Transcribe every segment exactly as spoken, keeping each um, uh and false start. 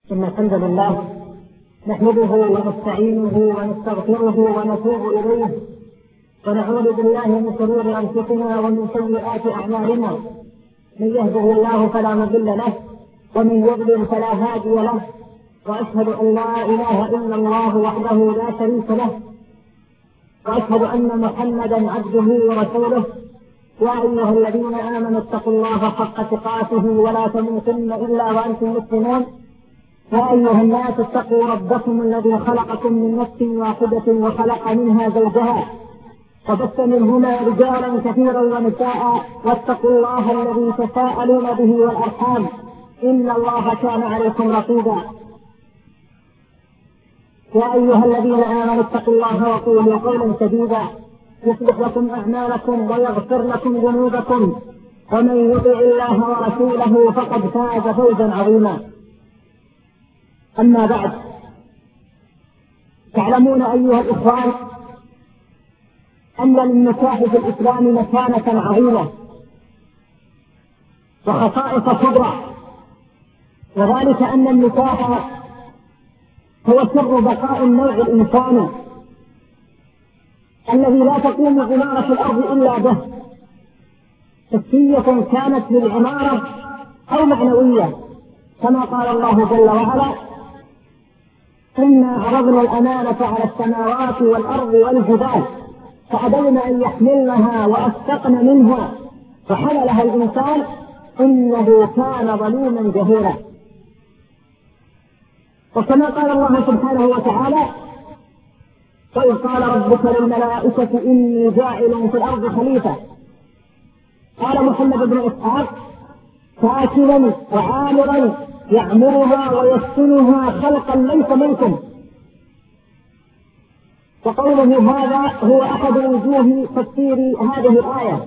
إن الحمد لله نحمده ونستعينه ونستغفره ونتوب إليه ونعوذ بالله من شرور أنفسنا ومن سيئات أعمالنا. من يهده الله فلا مضل له ومن يضلل فلا هادي له، وأشهد أن لا إله إلا الله وحده لا شريك له، وأشهد أن محمدا عبده ورسوله. يا أيها الذين آمنوا اتقوا الله حق تقاته ولا تموتن إلا وأنتم مسلمون. يا أيها الناس اتقوا ربكم الذي خلقكم من نفس واحدة وخلق منها زوجها وبث منهما رجالا كثيرا ونساء، واتقوا الله الذي تساءلون به والأرحام إن الله كان عليكم رقيبا. يا أيها الذين آمنوا اتقوا الله وقولوا قولا سديدا يصلح لكم أعمالكم ويغفر لكم ذنوبكم، ومن يطع الله ورسوله فقد فاز فوزا عظيما. أما بعد، تعلمون أيها الإخوان أن للنكاح في الإسلام مكانة عظيمة وخصائص كبرى، وذلك أن النكاح هو سر بقاء النوع الإنساني الذي لا تقوم عمارة الأرض إلا به، حسية كانت للعمارة أو معنوية، كما قال الله جل وعلا: إنا عرضنا الأمانة على السماوات والأرض والجبال فأبين أن يحملنها وأشفقن منها فحملها الإنسان إنه كان ظلوما جهولا. وكما قال الله سبحانه وتعالى: وإذ قال ربك للملائكة إني جاعل في الأرض خليفة، قال محمد بن إسحاق: ساكنا وعامرا يعمرها ويسكنها خلقا ليس منكم. وقوله هذا هو أحد وجوه تفسير هذه الآية.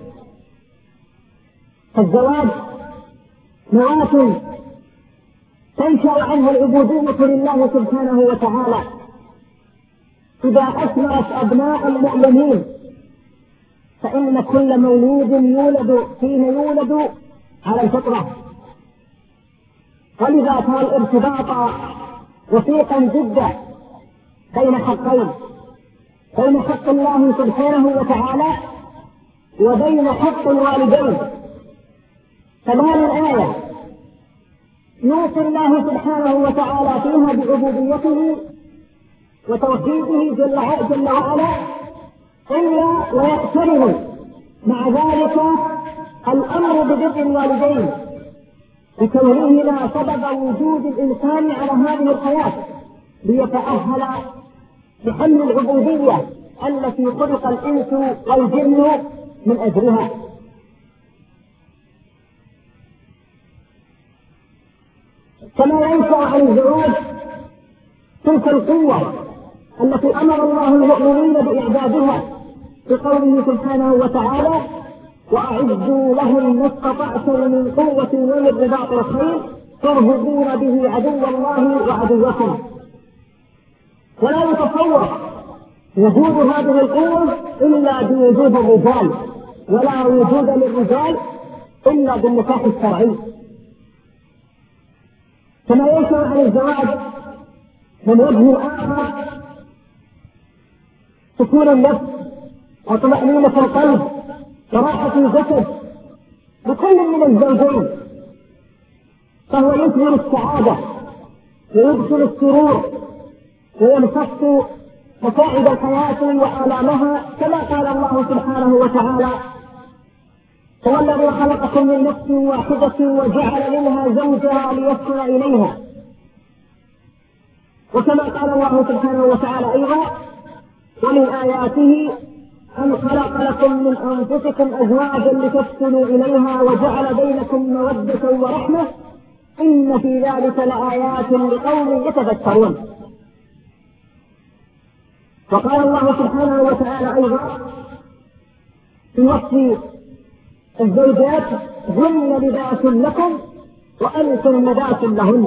فالزواج نواة تنشأ عنها العبودية لله سبحانه وتعالى إذا أثمرت أبناء المؤمنين، فإن كل مولود يولد حين يولد على الفطرة، ولذا كان الارتباط وثيقا جدا بين حقين، بين حق الله سبحانه وتعالى وبين حق الوالدين. فهذه الآية يوصي الله سبحانه وتعالى فيها بعبوديته وتوحيده جل جل وعلا، إلا ويقترن مع ذلك الأمر ببر الوالدين لكونهما سبب وجود الإنسان على هذه الحياة، ليتأهل بحمل العبودية التي خلق الإنس والجن من أجلها. كما ينشأ عن الزواج تلك القوة التي أمر الله المؤمنين بإعدادها بقوله سبحانه وتعالى: وأعدوا لهم ما استطعتم من قوة ومن رباط الخيل ترهبون به عدو الله وعدوكم. ولا يتصور وجود هذه القوة إلا بوجود الرجال، ولا وجود للرجال إلا بالنكاح الشرعي. كما ينشأ عن الزواج من وجه آخر سكون النفس وطمأنينة القلب وراحة الجسد لكل من الزوجين، فهو يثمر السعادة ويدخل السرور ويمتص متاعب الحياة وآلامها، كما قال الله سبحانه وتعالى: هو الذي خلقكم من نفس واحدة وجعل منها زوجها ليسكن إليها. وكما قال الله سبحانه وتعالى أيضا: ومن آياته أن خلق لكم من أنفسكم أزواجا لتسكنوا إليها وجعل بينكم مودة ورحمة إن في ذلك لآيات لقوم يتذكرون. وقال الله سبحانه وتعالى أيضا في وصف الزوجات: هن لباس لكم وأنتم لباس لهن.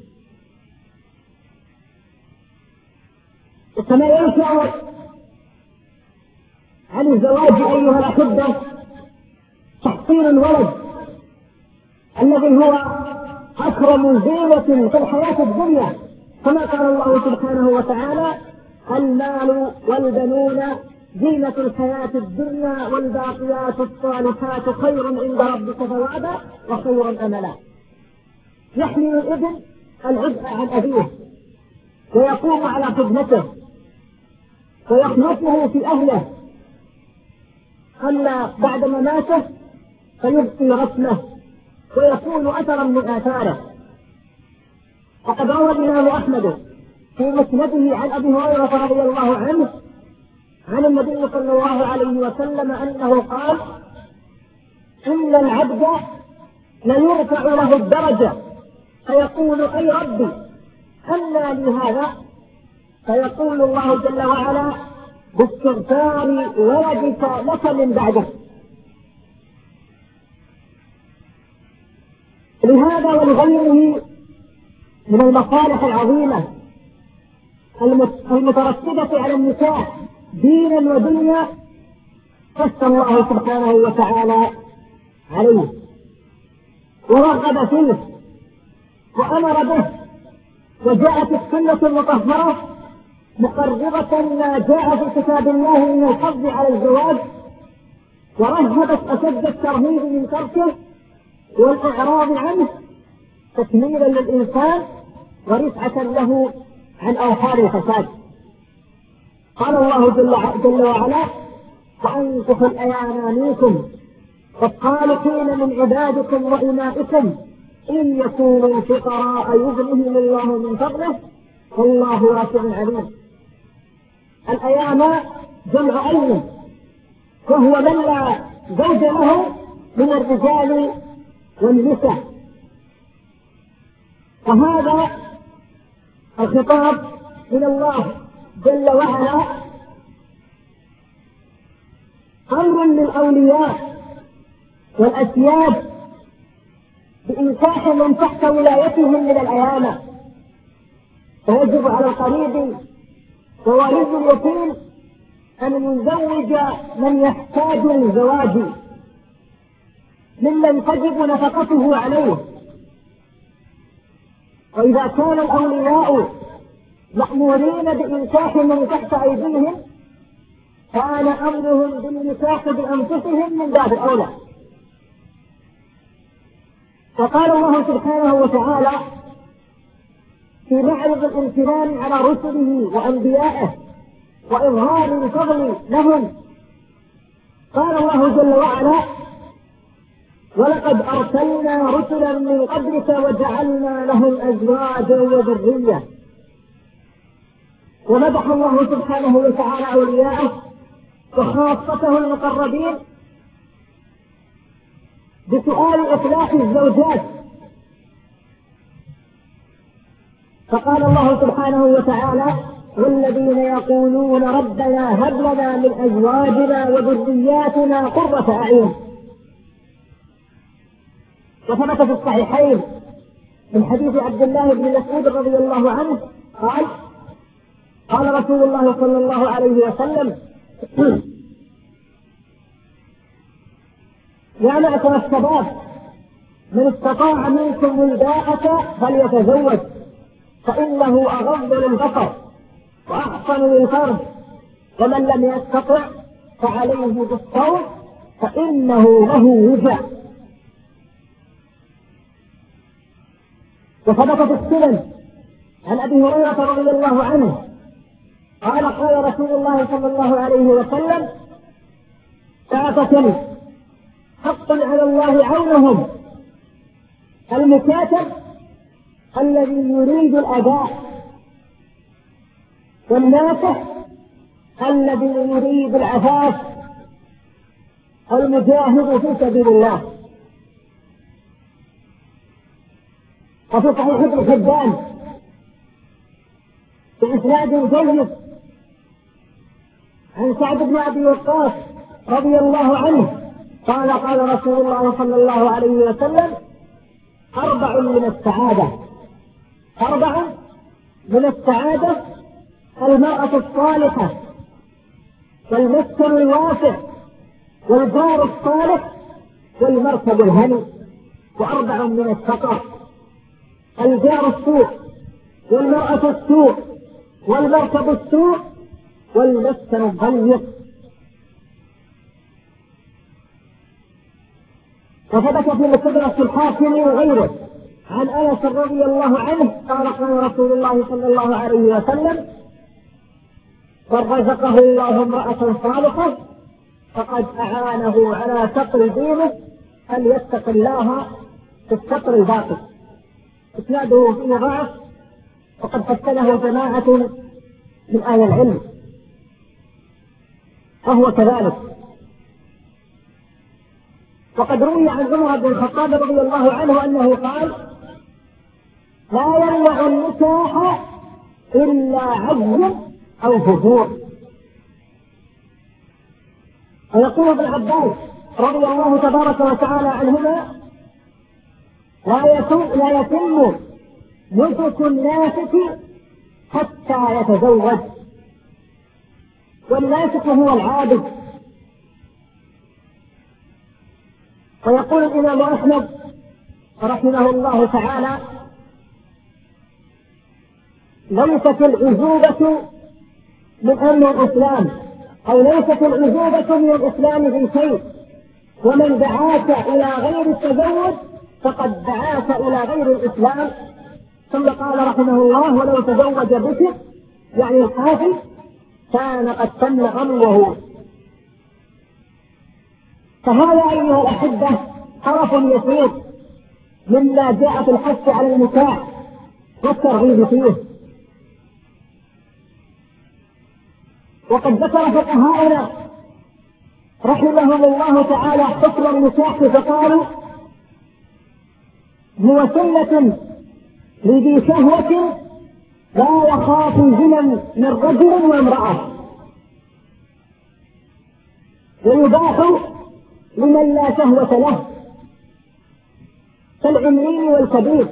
وكما ينشأ عن الزواج أيها الأحبة تحصيل الولد الذي هو أكرم زينة في الحياة الدنيا، كما قال الله سبحانه وتعالى: المال والبنون زينة الحياة الدنيا والباقيات الصالحات خير عند ربك ثوابا وخير أملا. يحمل الابن العبء عن أبيه ويقوم على خدمته ويخلصه في أهله، أما بعد مماته فيبقي رسمه ويكون أثرا من آثاره. وقد روى الإمام أحمد في مسنده عن أبي هريرة رضي الله عنه عن النبي صلى الله عليه وسلم أنه قال: إن العبد ليرفع له الدرجة فيقول: أي ربي أنى لي هذا؟ فيقول الله جل وعلا: باستغفار ولدك لك من بعده. لهذا ولغيره من المصالح العظيمة المترتبة على النكاح دينا ودنيا قص الله سبحانه وتعالى عليه ورغب فيه وأمر به، وجاءت السنة المطهرة مقربة ما جاء في كتاب الله من الحظ على الزواج، ورهبت أشد الترهيب من تركه والإعراض عنه تكميلا للإنسان ورفعة له عن أوهام الفساد. قال الله جل, جل وعلا: وأنكحوا الأيام منكم والصالحين من عبادكم وإمائكم إن يكونوا فقراء يغنهم الله من فضله والله واسع عليم. الأيام جمع أيم، وهو من لا زوج له من الرجال والنساء. وهذا الخطاب من الله جل وعلا أمر للأولياء والأسياد بإنكاح من تحت ولايتهم من الأيام، فيجب على القريب ووالد اليتيم أن يزوج من يحتاج للزواج ممن تجب نفقته عليه. وإذا كان الأولياء مأمورين بإنكاح من تحت أيديهم كان أمرهم بالنكاح بأنفسهم من باب أولى. وقال الله سبحانه وتعالى في معرض الامتنان على رسله وأنبيائه وإظهار الفضل لهم، قال الله جل وعلا: ولقد أرسلنا رسلا من قبلك وجعلنا لهم أزواجا وذرية. ومدح الله سبحانه وتعالى أولياءه وخاصته المقربين بسؤال إصلاح الزوجات، فقال الله سبحانه وتعالى: والذين يقولون ربنا هب لنا من أزواجنا وذرياتنا قرة أعين. وثبت في الصحيحين من حديث عبد الله بن مسعود رضي الله عنه قال: قال رسول الله صلى الله عليه وسلم: يا معشر الشباب من استطاع منكم الباءة فليتزوج فإنه أغض للبصر وأحسن للفرج، ومن لم يستطع فعليه بالصوم فإنه له وجاء. وثبت في السنن عن أبي هريرة رضي الله عنه قال: قال رسول الله صلى الله عليه وسلم: ثلاثة حق على الله عونهم: المكاتب الذي يريد الأداء، والناصح الذي يريد العفاف، المجاهد في سبيل الله. وفي صحيح ابن حبان بإسناد جيد عن سعد بن أبي وقاص رضي الله عنه قال: قال رسول الله صلى الله عليه وسلم: أربع من السعادة أربع من السعادة المرأة الصالحة والمسكن الواسع والجار الصالح والمركب الهني، وأربع من الشقاء الجار السوء والمرأة السوء والمركب السوء والمسكن الضيق. وثبت في مستدرك الحاكم وغيره عن انس رضي الله عنه قال قال رسول الله صلى الله عليه وسلم: من رزقه الله امرأة صالحة فقد أعانه على سطر دينه فليتق الله في السطر الباقي. إسناده فيه ضعف وقد حسنه جماعة من أهل العلم وهو كذلك. وقد روي عن عمر بن الخطاب رضي الله عنه أنه قال: لا يمنع النكاح إلا عجز أو فجور. ويقول ابن عباس رضي الله تبارك وتعالى عنهما: لا يتم لا يتم نسك الناسك حتى يتزوج. والناسك هو العابد. ويقول الإمام أحمد رحمه الله تعالى: ليست العزوبة من أمر الإسلام، أو ليست العزوبة من الإسلام في شيء، ومن دعاك إلى غير التزوج فقد دعاك إلى غير الإسلام. ثم قال رحمه الله: ولو تزوج بك يعني الحافظ كان قد تم أمره. فهذا أيها الأحبة طرف يسير مما جاء في الحث على النكاح والترغيب فيه. وقد ذكر فقهاؤنا رحمهم الله تعالى حكم النكاح فقالوا: هو سنة لذي شهوة لا يخاف زنا من رجل وامرأة، ويباح لمن لا شهوة له كالعمي والكبير،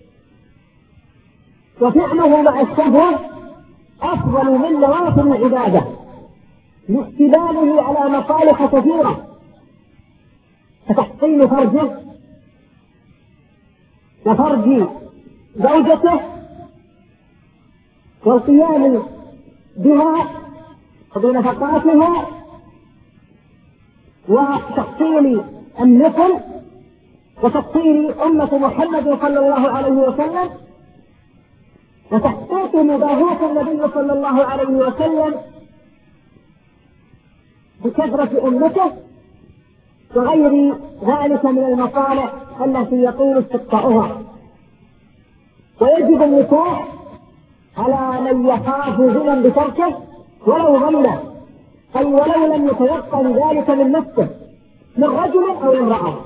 وفعله مع الشهوة أفضل من نوافل العبادة لاستدلاله على مصالح كثيرة كتحصين فرجه وفرج زوجته والقيام بها وبنفقاتها وتحصيل النسل وتحصيل أمة محمد صلى الله عليه وسلم وتحقيق مباهاة النبي صلى الله عليه وسلم بكثرة أمته وغير ذلك من المصالح التي يطول استقطاعها. ويجب النكاح على من يخاف زنا بتركه ولو ظن، أي ولو لم يتيقن ذلك من نفسه من رجل أو امرأة.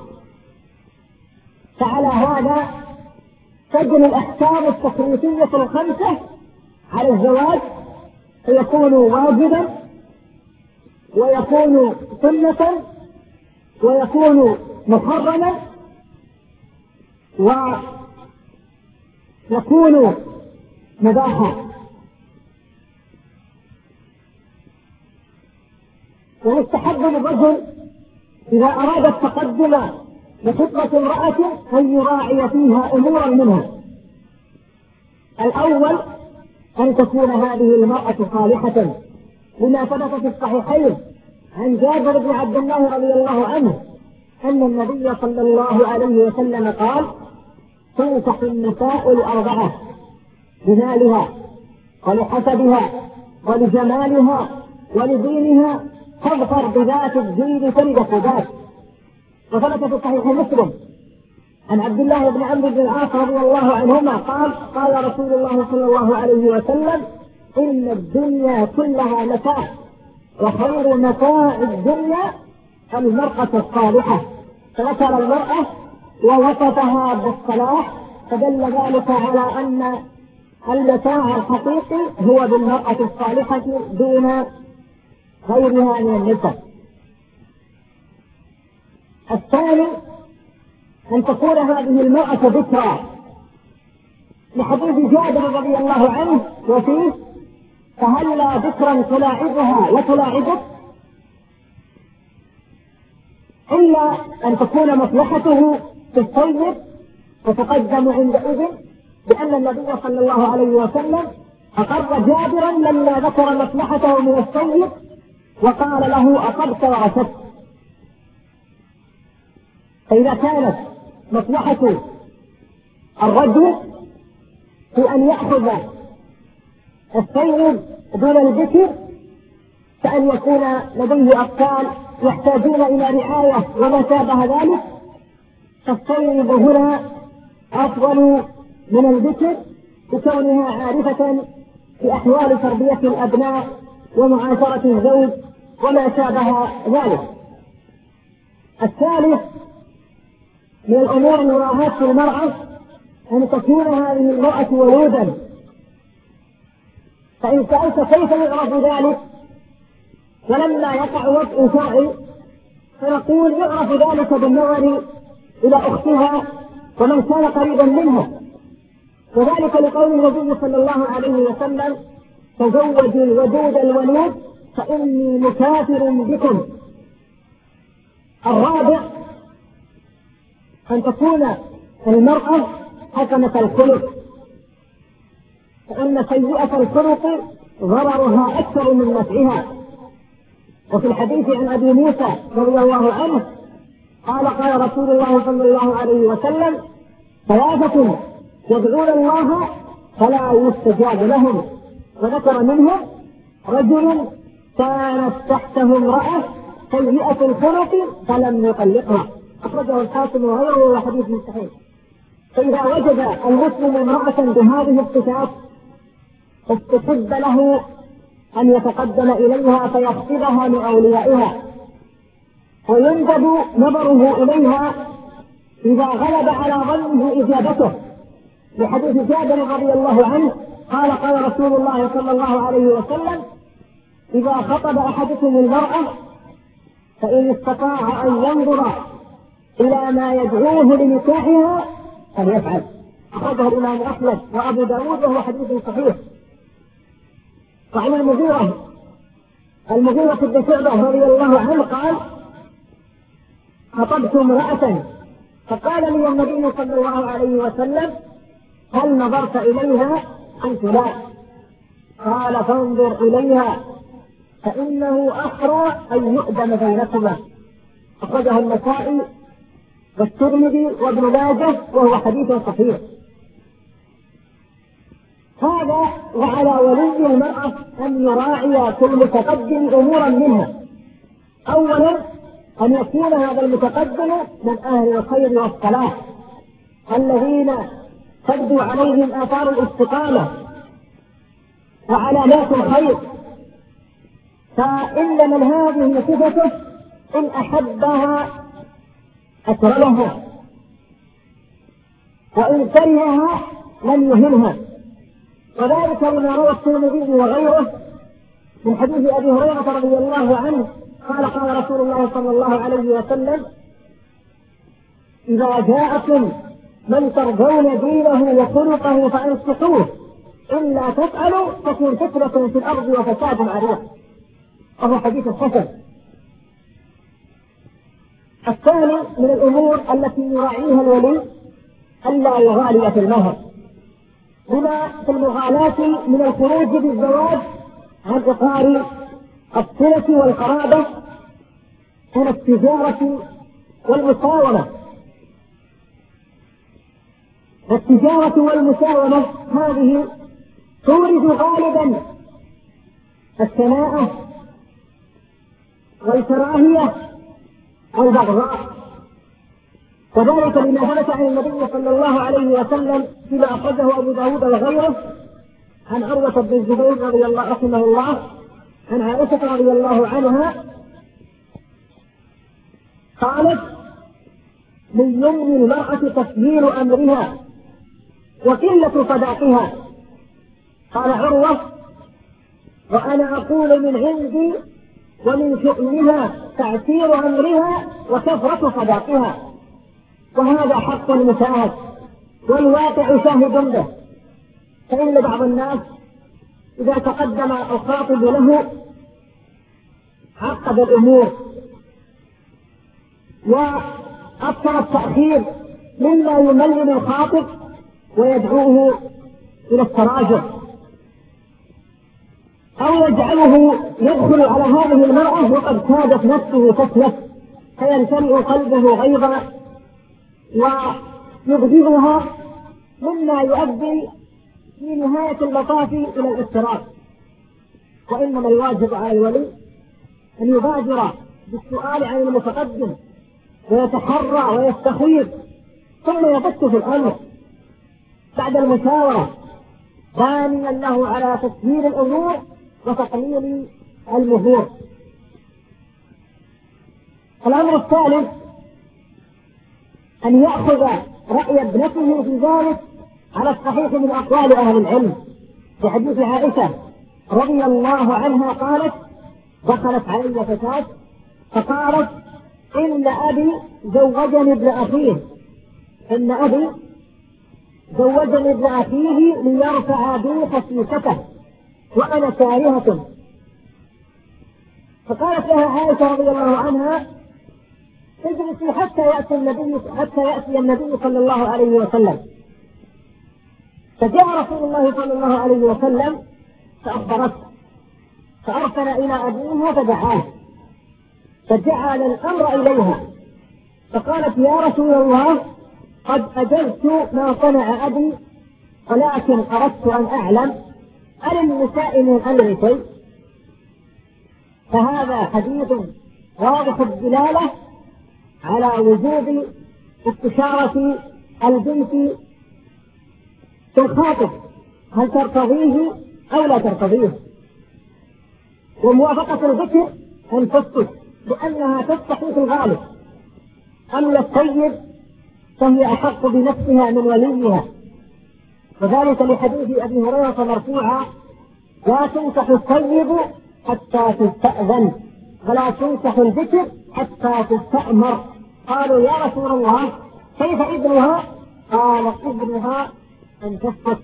فعلى هذا تجري الأحكام التكليفية الخمسة على الزواج، فيكون واجبا ويكون سنة ويكون محرما ويكون مباحا. ويستحب للرجل إذا أراد التقدم لخطبة امرأة أن يراعي فيها أمورا منها. الأول أن تكون هذه المرأة صالحة، لما ثبت في الصحيحين عن جابر بن عبد الله رضي الله عنه أن النبي صلى الله عليه وسلم قال: تنكح النساء الأربعة: لمالها ولحسبها ولجمالها ولدينها، فاظفر بذات الدين تربت ذات. وثبت في صحيح مسلم عن عبد الله بن عمرو بن العاص رضي الله عنهما قال: قال رسول الله صلى الله عليه وسلم: إن الدنيا كلها متاع، وخير متاع الدنيا المرأة الصالحة. فذكر المرأة ووصفها بالصلاح، فدل ذلك على أن المتاع الحقيقي هو بالمرأة الصالحة دون غيرها من النساء. الثاني أن تكون هذه المرأة ذكرى، لحديث جابر رضي الله عنه وفيه: فهلا ذكرا تلاعبها وتلاعبك، إلا أن تكون مصلحته في الطيب فتقدم عندئذ، بأن النبي صلى الله عليه وسلم أقر جابرا لما ذكر مصلحته من السيد وقال له أصبت ورشدت. فإذا كانت مصلحة الرجل في أن يأخذ السيد دون الذكر كأن يكون لديه أطفال يحتاجون إلى رعاية وما شابه ذلك، فالسيد هنا أفضل من الذكر بكونها عارفة في أحوال تربية الأبناء ومعاشرة الزوج وما شابه ذلك. الثالث من الأمور المراعاة في المرأة أن تكون هذه المرأة ولودا. فإن سألت كيف يعرف ذلك ولما يقع وضع شرعي فنقول يعرف ذلك بالنظر إلى أختها ومن كان قريبا منها، وذلك لقول النبي صلى الله عليه وسلم تزوجوا الودود الولود فإني مكافر بكم. الرابع أن تكون المرأة حسنة الخلق، فإن سيئة الخلق ضررها أكثر من نفعها. وفي الحديث عن أبي موسى رضي الله عنه قال قال رسول الله صلى الله عليه وسلم ثلاثة يدعون الله فلا يستجاب لهم، وذكر منهم رجل كانت تحته امرأة سيئة الخلق فلم يطلقها، أخرجه الحاكم وغيره وحديث صحيح. فإذا وجد المسلم امرأة بهذه الصفات استحب له أن يتقدم إليها فيخطبها من أوليائها، ويندب نظره إليها إذا غلب على ظنه إجابته، لحديث جابر رضي الله عنه قال قال رسول الله صلى الله عليه وسلم إذا خطب أحدكم المرأة فإن استطاع أن ينظر إلى ما يدعوه لنكاحها فليفعل. أخرجه الإمام أحمد وأبو داود وهو حديث صحيح. وعن المغيرة المغيرة بن شعبة رضي الله عنه قال خطبت امرأة فقال لي النبي صلى الله عليه وسلم هل نظرت إليها؟ قلت لا. قال فانظر إليها فإنه أحرى أن يؤذن بينكما. أخرجه النسائي والترمذي وابن ماجه وهو حديث صحيح. هذا وعلى ولي المرأة أن يراعي كل متقدم أمورا منها. أولا أن يكون هذا المتقدم من أهل الخير والصلاح الذين تبدو عليهم آثار الاستقامة وعلامات الخير، فإن من هذه صفته إن أحبها أكرمها وإن كرهها لم يهنها. وذلك لما روى الترمذي وغيره من حديث أبي هريرة رضي الله عنه قال قال رسول الله صلى الله عليه وسلم إذا جاءكم من ترضون دينه وخلقه فأنصحوه إلا تفعلوا تكون فتنة في الأرض وفساد عريض، وهو حديث حسن. الثاني من الأمور التي يراعيها الولي ألا يغالي في المهر، بما في المغالاة من الخروج بالزواج عن إطار الصلة والقرابة من التجارة والمساومة. والتجارة والمساومة هذه تورد غالبا الشناعة والكراهية والبغضاء، وذلك لما ثبت عن النبي صلى الله عليه وسلم فيما أخرجه أبو داود وغيره عن عروة بن الزبير رضي الله رحمه الله عن عائشة رضي الله عنها قالت من يمن المرأة تسهيل أمرها وقلة صداقها. قال عروة وأنا أقول من عندي ومن شؤمها تعسير أمرها وكثرة صداقها، وهذا حق مشاهد والواقع شاهد به. فإن بعض الناس إذا تقدم الخاطب له عقد الأمور وأكثر التأخير مما يملل الخاطب ويدعوه إلى التراجع، أو يجعله يدخل على هذه المرأة وقد كادت نفسه تسلف فيمتلئ قلبه غيظا ويغضبها، مما يؤدي في نهاية المطاف إلى الافتراق. وإنما الواجب على الولي أن يبادر بالسؤال عن المتقدم ويتحرى ويستخير، ثم يبت في الأمر بعد المشاورة، ثانيا له على تسهيل الأمور وتقليل المهور. الأمر الثالث أن يأخذ رأي ابنته في ذلك على الصحيح من أقوال أهل العلم. في حديث عائشة رضي الله عنها قالت: دخلت علي فتاة فقالت: إن أبي زوجني ابن أخيه إن أبي زوجني ابن أخيه ليرفع بي خسيسته وأنا كارهة. فقالت لها عائشة رضي الله عنها: اجلسي حتى يأتي النبي حتى يأتي النبي صلى الله عليه وسلم. فجاء رسول الله صلى الله عليه وسلم فأخبرته، فأرسل إلى أبيها فدعاه، فجعل الأمر إليها، فقالت: يا رسول الله، قد أجلت ما صنع أبي، ولكن أردت أن أعلم هل النساء من أمر شيء؟ فهذا حديث واضح الدلالة على وجوب استشارة البنت في الخاطب، هل ترتضيه أو لا ترتضيه، وموافقة الذكر أن تسكت لأنها تستحي في الغالب. أما الطيب فهي أحق بنفسها من وليها، وذلك لحديث أبي هريرة مرفوعا: لا تنكح الطيب حتى تستأذن ولا تنكح الذكر حتى تستأمر. قالوا: يا رسول الله، كيف إذنها؟ قال: إذنها أن تسكت.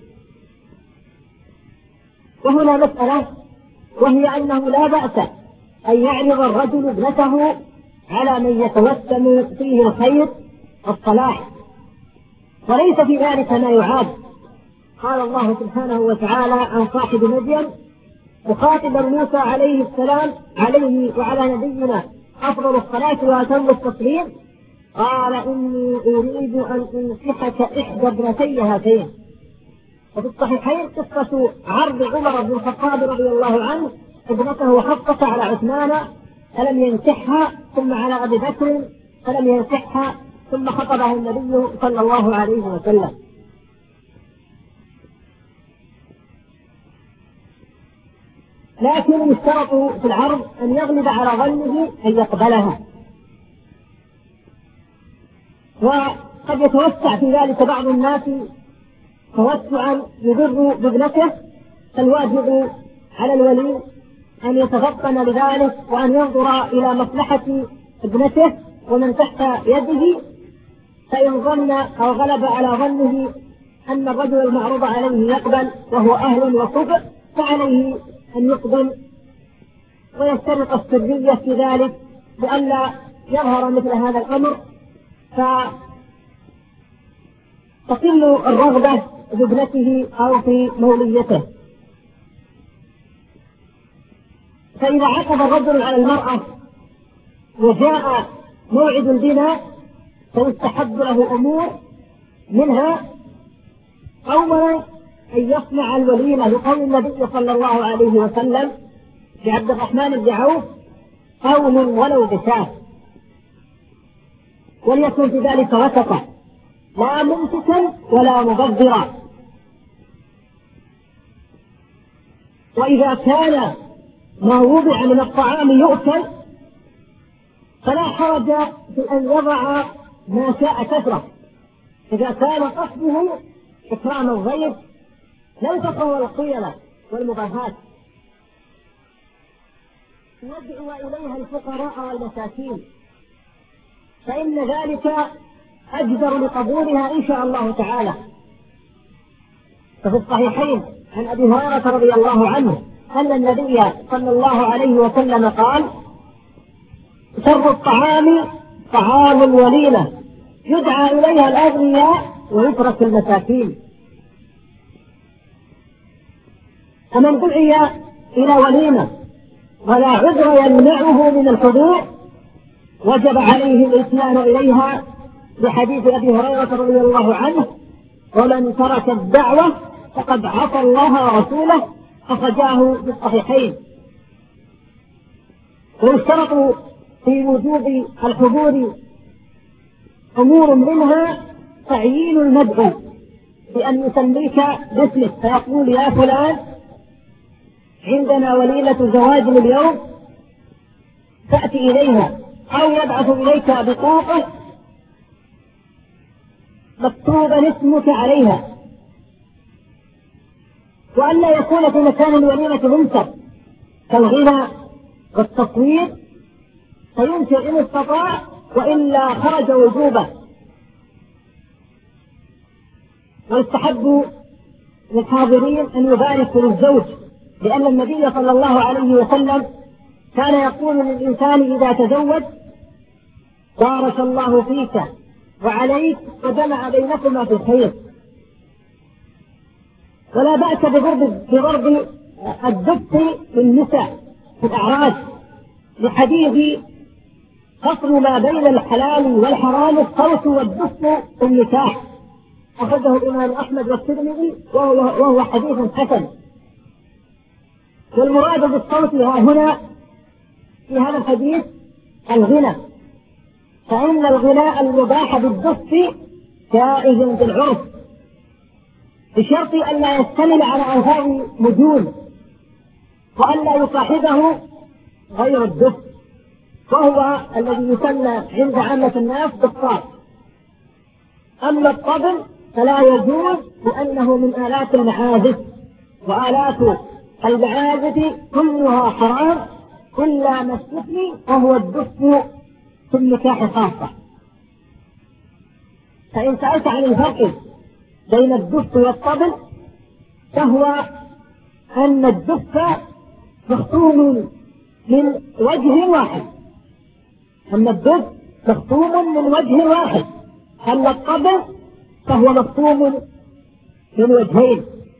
وهنا مسألة، وهي أنه لا بأس أن يعرض الرجل ابنته على من يتوسم فيه الخير والصلاح، وليس في ذلك ما يعاد. قال الله سبحانه وتعالى عن صاحب مدين مخاطبا موسى عليه السلام عليه وعلى نبينا أفضل الصلاة وأتم التسليم: قال: إني أريد أن أنكحك إحدى ابنتي هاتين. وفي الصحيحين قصة عرض عمر بن الخطاب رضي الله عنه ابنته حفصة على عثمان فلم ينكحها، ثم على أبي بكر فلم ينكحها، ثم خطبه النبي صلى الله عليه وسلم. لكن يشترط في العرض أن يغلب على ظنه أن يقبلها، وقد يتوسع في ذلك بعض الناس توسعا يضر بابنته، فالواجب على الولي أن يتفطن لذلك وأن ينظر إلى مصلحة ابنته ومن تحت يده، فإن ظن أو غلب على ظنه أن الرجل المعروض عليه يقبل وهو أهل وكفء فعليه أن يقبل ويشترط السرية في ذلك لئلا يظهر مثل هذا الأمر فتقل الرغبة بابنته أو في موليته. فإذا عقد الرجل على المرأة وجاء موعد البناء فيستحب له أمور، منها أولا أن يصنع الوليمة لقول النبي صلى الله عليه وسلم لعبد الرحمن بن عوف: قول ولو بشاة، وليكن في ذلك وسطا لا ممسكا ولا مبذرا. وإذا كان ما وضع من الطعام يؤكل فلا حرج في أن يضع ما شاء كثرة، إذا كان قصده إكرام الضيف لا تقوى الخيلة والمباهات. ندعو إليها الفقراء والمساكين، فإن ذلك أجدر لقبولها إن شاء الله تعالى. ففي الصحيحين عن أبي هريرة رضي الله عنه أن النبي صلى الله عليه وسلم قال: شر الطعام طعام الوليمة، يدعى إليها الأغنياء ويترك المساكين. فمن دعي إلى وليمة ولا عذر يمنعه من الحضور وجب عليه الإتيان إليها بحديث أبي هريرة رضي الله عنه: ومن ترك الدعوة فقد عصى الله ورسوله، أخرجاه في الصحيحين. ويشترط في وجوب الحضور أمور منها تعيين المدعو بأن يسميك باسمك فيقول: يا فلان عندنا وليمة زواج اليوم تأتي إليها، أو يبعث إليك بطاقة مكتوبا اسمك عليها، وأن لا يكون في مكان الوليمة منكر كالغنى والتصوير، فينكر إن استطاع وإلا خرج وجوبه. ويستحب للحاضرين أن يباركوا للزوج، لأن النبي صلى الله عليه وسلم كان يقول للإنسان إذا تزوج: بارك الله فيك وعليك وجمع بينكما في الخير. ولا بأس بضرب بضرب الدف للنساء في الأعراس، لحديث فصل ما بين الحلال والحرام الصوت والدف في النكاح، أخذه الإمام أحمد والترمذي وهو, وهو حديث حسن. والمراد بالصوت ها هنا في هذا الحديث الغنى، فإن الغناء المباح بالدف جائز بالعرف، بشرط أن لا يشتمل على ألفاظ مجون، وأن لا يصاحبه غير الدف، وهو الذي يسمى عند عامة الناس بالطاق. أما الطبل فلا يجوز لأنه من آلات المعازف، وآلات المعازف كلها حرام إلا ما استثني وهو الدف في النكاح خاصة. فإن سألت عن الفرق بين الدف والطبل فهو أن الدف مختوم من وجه واحد، أما الدف مختوم من وجه واحد، أما الطبل فهو مختوم من وجهين،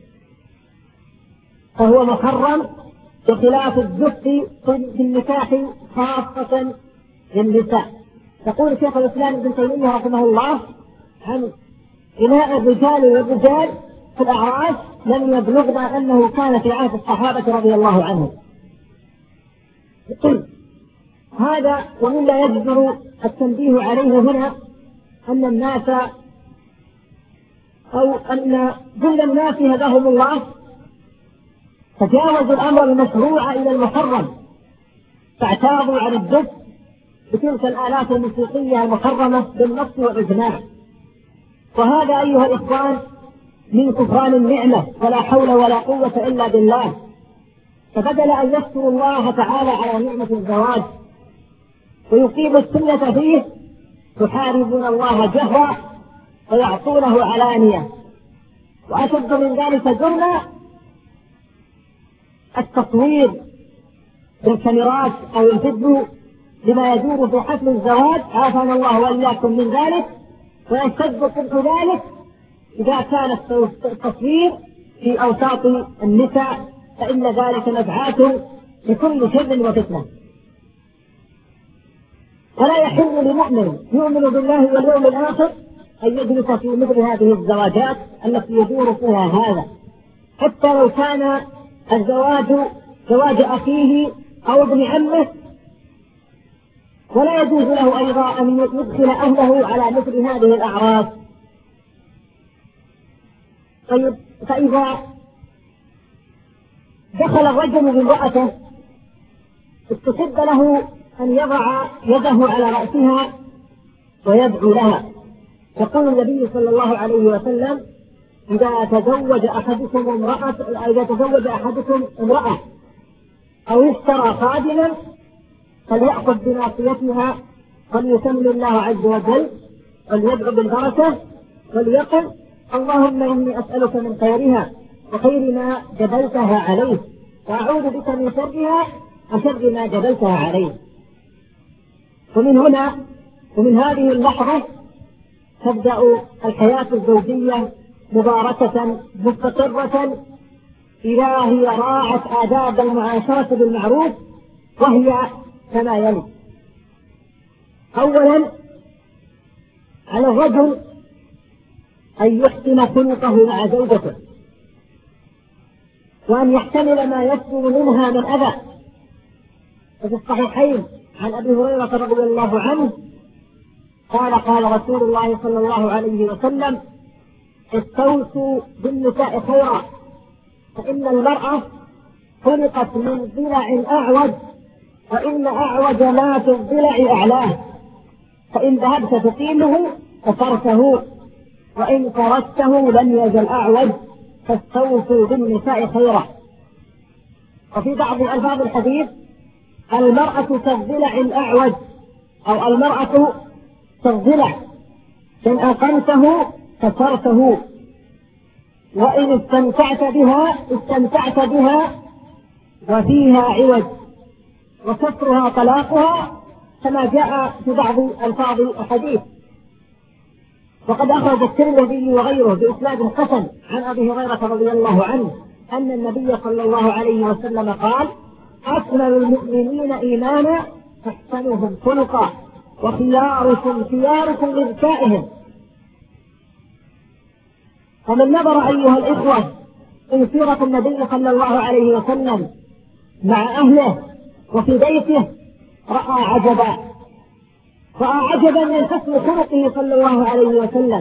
فهو محرم بخلاف الدف في النكاح خاصة للنساء. يقول شيخ الإسلام ابن تيمية رحمه الله عن غناء الرجال والرجال في الأعراس لم يبلغنا أنه كان في عهد الصحابة رضي الله عنهم. هذا ومما يجدر التنبيه عليه هنا أن الناس أو أن كل الناس هداهم الله تجاوزوا الأمر المشروع إلى المحرم، فاعتاضوا عن الدف بتلك الآلات الموسيقية المحرمة بالنص والإجماع. وهذا أيها الإخوان من كفران النعمة، ولا حول ولا قوة إلا بالله. فبدل أن يشكروا الله تعالى على نعمة الزواج ويقيموا السنة فيه يحاربون الله جهرا ويعصونه علانية. وأشد من ذلك جرما التصوير بالكاميرات أو الفيديو لما يدور في حفل الزواج، عافانا الله وإياكم من ذلك. ويشتد قبح ذلك إذا كان التصوير في أوساط النساء، فإن ذلك مدعاة لكل شر وفتنة. ولا يحل لمؤمن يؤمن بالله واليوم الآخر أن يجلس في مثل هذه الزواجات التي يدور فيها هذا، حتى لو كان الزواج زواج أخيه أو ابن عمه. ولا يجوز له أيضا أن يدخل أهله على مثل هذه الأعراس. طيب، فإذا دخل الرجل بامرأته استحب له أن يضع يده على رأسها ويدعو لها. يقول النبي صلى الله عليه وسلم: إذا تزوج أحدكم امرأة إذا تزوج أحدكم امرأة أو اشترى خادما فليأخذ بناصيتها وليسمي الله عز وجل وليدعو بالبركة وليقل: اللهم إني أسألك من خيرها وخير ما جبلتها عليه، وأعوذ بك من شرها وشر ما جبلتها عليه. ومن هنا ومن هذه اللحظة تبدأ الحياة الزوجية مباركة مستقرة إذا هي راعت آداب المعاشرة بالمعروف، وهي كما يلي: أولا، على الرجل أن يحسن خلقه مع زوجته، وأن يحتمل ما يصدر منها من أذى. وفي الصحيحين عن أبي هريرة رضي الله عنه قال: قال رسول الله صلى الله عليه وسلم: استوصوا بالنساء خيرا، فإن المرأة خلقت من ضلع أعوج، وإن أعوج ما في الضلع أعلاه، فإن ذهبت تقيمه كسرته، وإن فرشته لم يزل أعوج، فاستوصوا بالنساء خيرا. وفي بعض ألفاظ الحديث: المرأة كالضلع الأعوج، أو المرأة كالضلع، إن أقمته كسرته، وإن استمتعت بها استمتعت بها وفيها عوج، وكسرها طلاقها، كما جاء في بعض ألفاظ الحديث. وقد أخرج الترمذي وغيره بإسناد حسن عن أبي هريرة رضي الله عنه أن النبي صلى الله عليه وسلم قال: أكمل المؤمنين إيمانا أحسنهم خلقا، وخياركم خياركم لنسائهم. فمن نظر أيها الإخوة في سيرة النبي صلى الله عليه وسلم مع أهله وفي بيته رأى عجبا، رأى عجبا من حسن خلقه صلى الله عليه وسلم،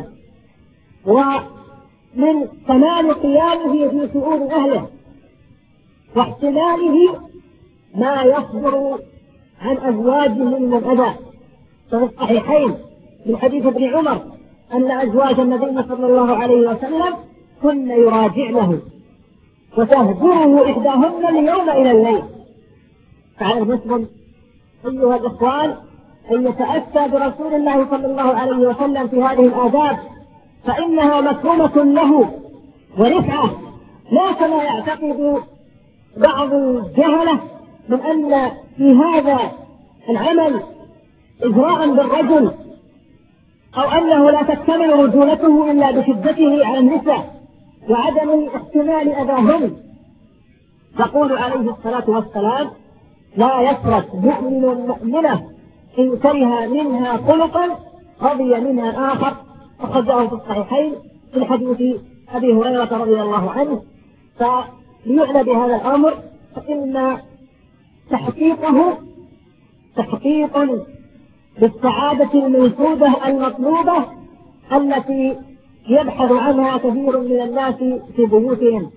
ومن كمال قيامه في شؤون أهله، واحتماله ما يصدر عن أزواجه من الأذى. في الصحيحين من حديث ابن عمر أن أزواج النبي صلى الله عليه وسلم كن يراجعنه وتهجره إحداهن اليوم إلى الليل. فعلى المسلم أيها الإخوان أن يتأسى برسول الله صلى الله عليه وسلم في هذه الآداب، فإنها مكرمة له ورفعة، لا كما يعتقد بعض الجهلة من أن في هذا العمل إجراء بالرجل، أو أنه لا تكتمل رجولته إلا بشدته على النساء وعدم احتمال أذاهن. يقول عليه الصلاة والسلام: لا يفرق مؤمن مؤمنة إن كره منها خلقا رضي منها آخر، وقد جاءه في الصحيحين في حديث أبي هريرة رضي الله عنه. فليعنى بهذا الأمر، فإن تحقيقه تحقيق بالسعادة المنشودة المطلوبة التي يبحث عنها كثير من الناس في بيوتهم.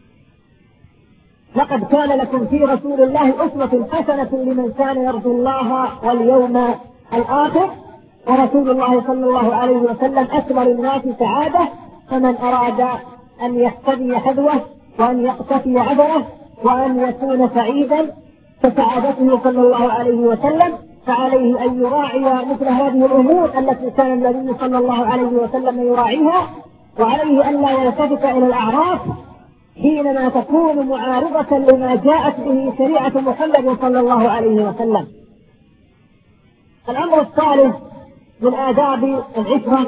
لقد كان لكم في رسول الله أسوة حسنة لمن كان يرجو الله واليوم الآخر، ورسول الله صلى الله عليه وسلم أكمل الناس سعادة، فمن أراد أن يهتدي حذوه وأن يقتفي عذره وأن يكون سعيدا كسعادته صلى الله عليه وسلم فعليه أن يراعي مثل هذه الأمور التي كان النبي صلى الله عليه وسلم يراعيها، وعليه أن لا يلتفت إلى الأعراف حينما تكون معارضة لما جاءت به شريعة محمد صلى الله عليه وسلم. الأمر الثالث من آداب العشرة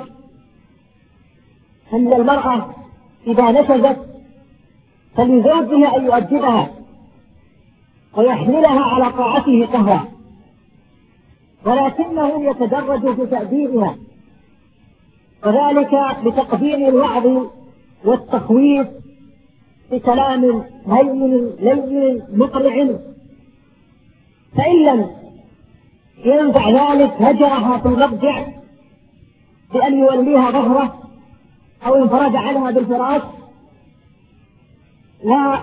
أن المرأة إذا نشزت فلزوجها أن يؤدبها ويحملها على طاعته قهرا، ولكنه يتدرج في تأديبها، وذلك بتقديم الوعظ والتخويف بكلام هين لين مقرع. فإن لم ينفع ذلك هجرها في المضجع بأن يوليها ظهره أو انفرد عنها بالفراش، لا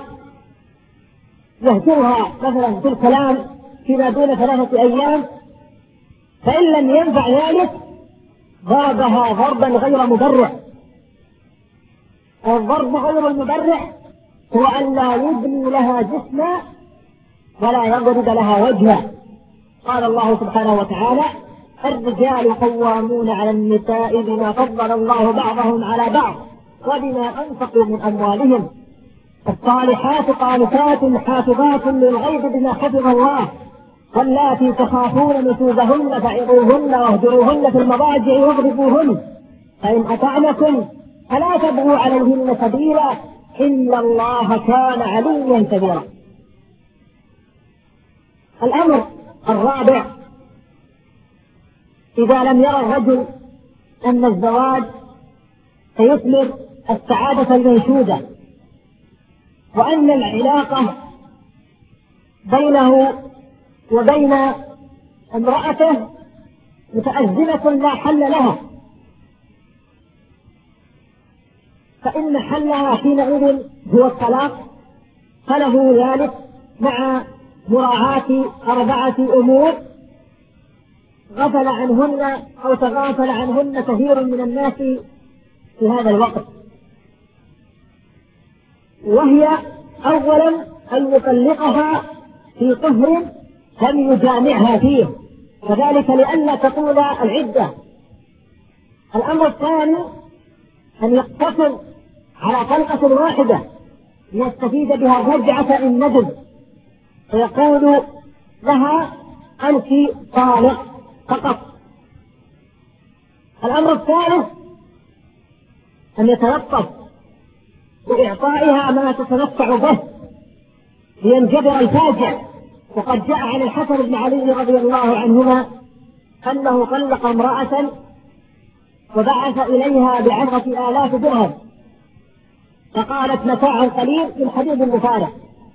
يهجرها مثلا بالكلام فيما دون ثلاثة أيام. فإن لم ينفع ذلك ضربها ضربا غير مبرح. الضرب غير المبرح هو أن لا يبني لها جسما ولا يضرب لها وجها. قال الله سبحانه وتعالى: الرجال قوامون على النساء بما فضل الله بعضهم على بعض وبما أنفقوا من أموالهم، الصالحات قانتات حافظات للغيب بما حفظ الله، واللاتي تخافون نشوزهن فعظوهن واهجروهن في المضاجع واضربوهن، فإن أطعنكم فلا تبغوا عليهن سبيلا إن الله كان عليا كبيرا. الأمر الرابع: إذا لم يرى الرجل أن الزواج سيثمر السعادة المنشودة، وأن العلاقة بينه وبين امرأته متأزمة لا حل لها، فإن حلها حينئذ هو الطلاق، فله ذلك مع مراعاة أربعة أمور غفل عنهن أو تغافل عنهن كثير من الناس في هذا الوقت. وهي: أولا أن يطلقها في طهر لم يجامعها فيه، وذلك لئلا تطول العدة. الأمر الثاني أن يقتصر على طلقة واحدة ليستفيد بها الرجعة إن ندم، فيقول لها: أنت طالق فقط. الأمر الثالث أن يتلطف بإعطائها ما تتمتع به لينجبر الفاجع، وقد جاء عن الحسن بن علي رضي الله عنهما أنه طلق امرأة وبعث إليها بعشرة آلاف درهم، فقالت: متاع قليل من حديد مفارق.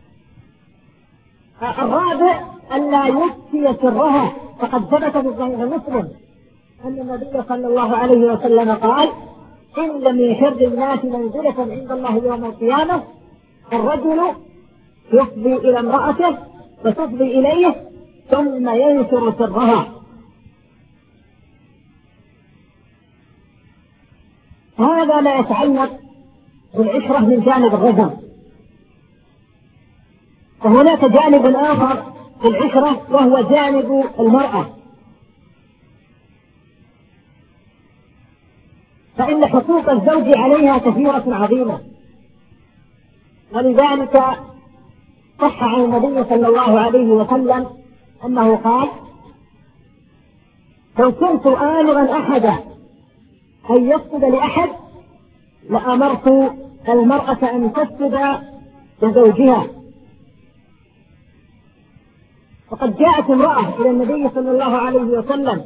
الرابع أن لا يبكي سرها، فقد ثبت في صحيح مسلم أن النبي صلى الله عليه وسلم قال: إن من شر الناس منزلة عند الله يوم القيامة الرجل يفضي إلى امرأته وتفضي إليه ثم ينشر سرها. هذا ما يتعلق بالعشرة من جانب الرجل. وهناك جانب آخر في العشرة وهو جانب المرأة، فإن حقوق الزوج عليها كثيرة عظيمة، ولذلك صح عن النبي صلى الله عليه وسلم أنه قال: لو كنت آمرا أحدا أن يسجد لأحد لأمرت المرأة أن تسجد لزوجها. وقد جاءت امرأة إلى النبي صلى الله عليه وسلم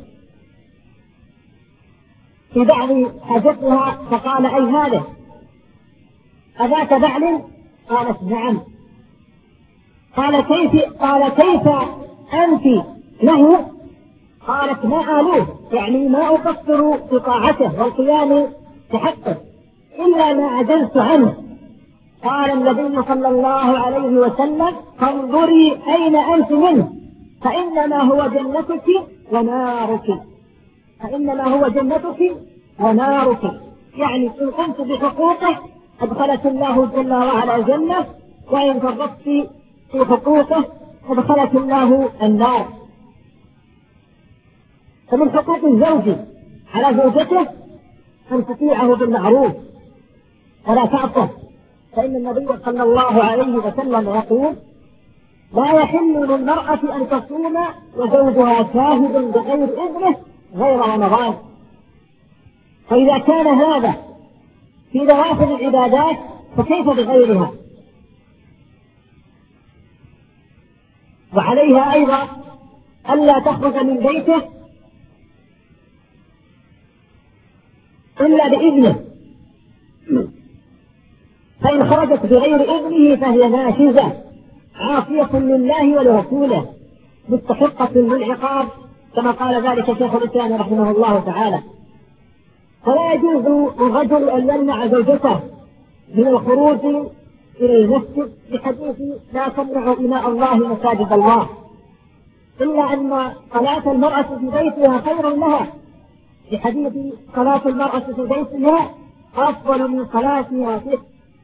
في بعض حاجتها فقال: أي هذا أذاك بعل؟ قالت: نعم. قال: كيف قال كيف أنت له؟ قالت: ما آلوه، يعني ما أقصر في طاعته والقيام بحقه إلا ما عجزت عنه. قال النبي صلى الله عليه وسلم: فانظري أين أنت منه، فإنما هو جنتك ونارك، فإنما هو جنتك ونارك، يعني إن قمت بحقوقه أدخلت الله جل وعلا الجنة، وإن فرطت في حقوقه أدخلت الله النار. فمن حقوق الزوج على زوجته أن تطيعه بالمعروف ولا تعصه، فإن النبي صلى الله عليه وسلم يقول: لا يحل للمرأة أن تصوم وزوجها شاهد بغير إذنه غير رمضان. فإذا كان هذا في نوافل العبادات فكيف بغيرها؟ وعليها أيضا ألا تخرج من بيته إلا بإذنه، فإن خرجت بغير إذنه فهي ناشزة عاصية لله ولرسوله مستحقة للعقاب، كما قال ذلك شيخ الإسلام رحمه الله تعالى. فلا يجوز للرجل أن يمنع زوجته من الخروج إلى المسجد بحديث: لا تمنع إماء الله مساجد الله، إلا أن صلاة المرأة في بيتها خير لها، بحديث: صلاة المرأة في بيتها أفضل من صلاتها فيه.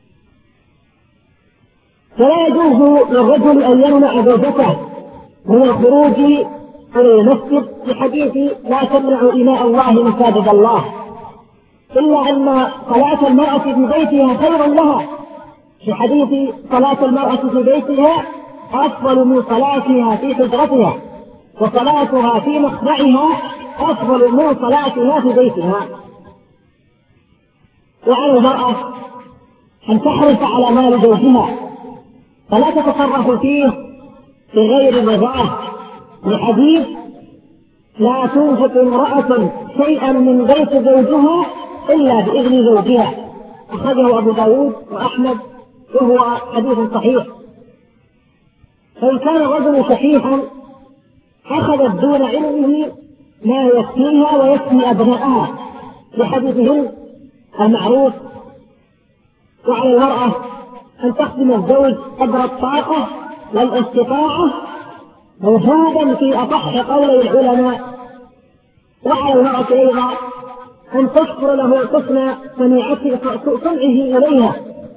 فلا يجوز للرجل أن يمنع زوجته من الخروج إلى المسجد بحديث: لا تمنع إماء الله مساجد الله، إلا أن صلاة المرأة في بيتها خير لها، بحديث: صلاة المرأة في بيتها أفضل من صلاتها في حجرتها، وصلاتها في مخدعها أفضل من صلاتها في بيتها. وعلى المرأة أن تحرص على مال زوجها فلا تتصرف فيه بغير رضاه، لحديث لا تنفق امرأة شيئا من بيت زوجها إلا بإذن زوجها، أخرجه أبو داود وأحمد وهو حديث صحيح. فإن كان الرجل شحيحا أخذت دون علمه ما يكفيها ويكفي أبنائها، لحديثهم المعروف. وعلى المرأة أن تخدم الزوج قدر الطاقة والاستطاعة موجودا في أصح قولي العلماء. وعلى المرأة أيضا أن تشكر له حسن صنعه إليها،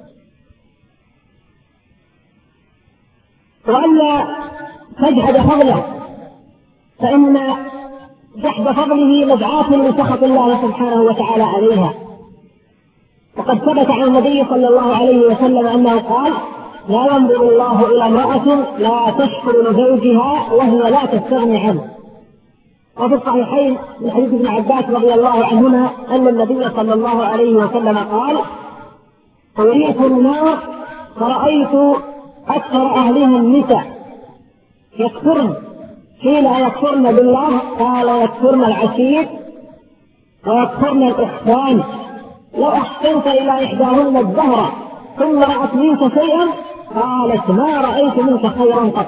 وألا تجحد فضله، فإن جحد فضله مدعاة لسخط الله سبحانه وتعالى عليها. وقد ثبت عن النبي صلى الله عليه وسلم أنه قال: لا ينظر الله إلى امرأة لا تشكر لزوجها وهي لا تستغني عنه. وفي الصحيحين من حديث ابن عباس رضي الله عنهما أن النبي صلى الله عليه وسلم قال: أريت النار فرأيت أكثر أهلها النساء يكفرن، قيل يكفرن بالله؟ قال: يكفرن العشير ويكفرن الإحسان. لو أحسنت إلى إحداهن الدهر ثم رأت منك شيئا قالت: ما رأيت منك خيرا قط.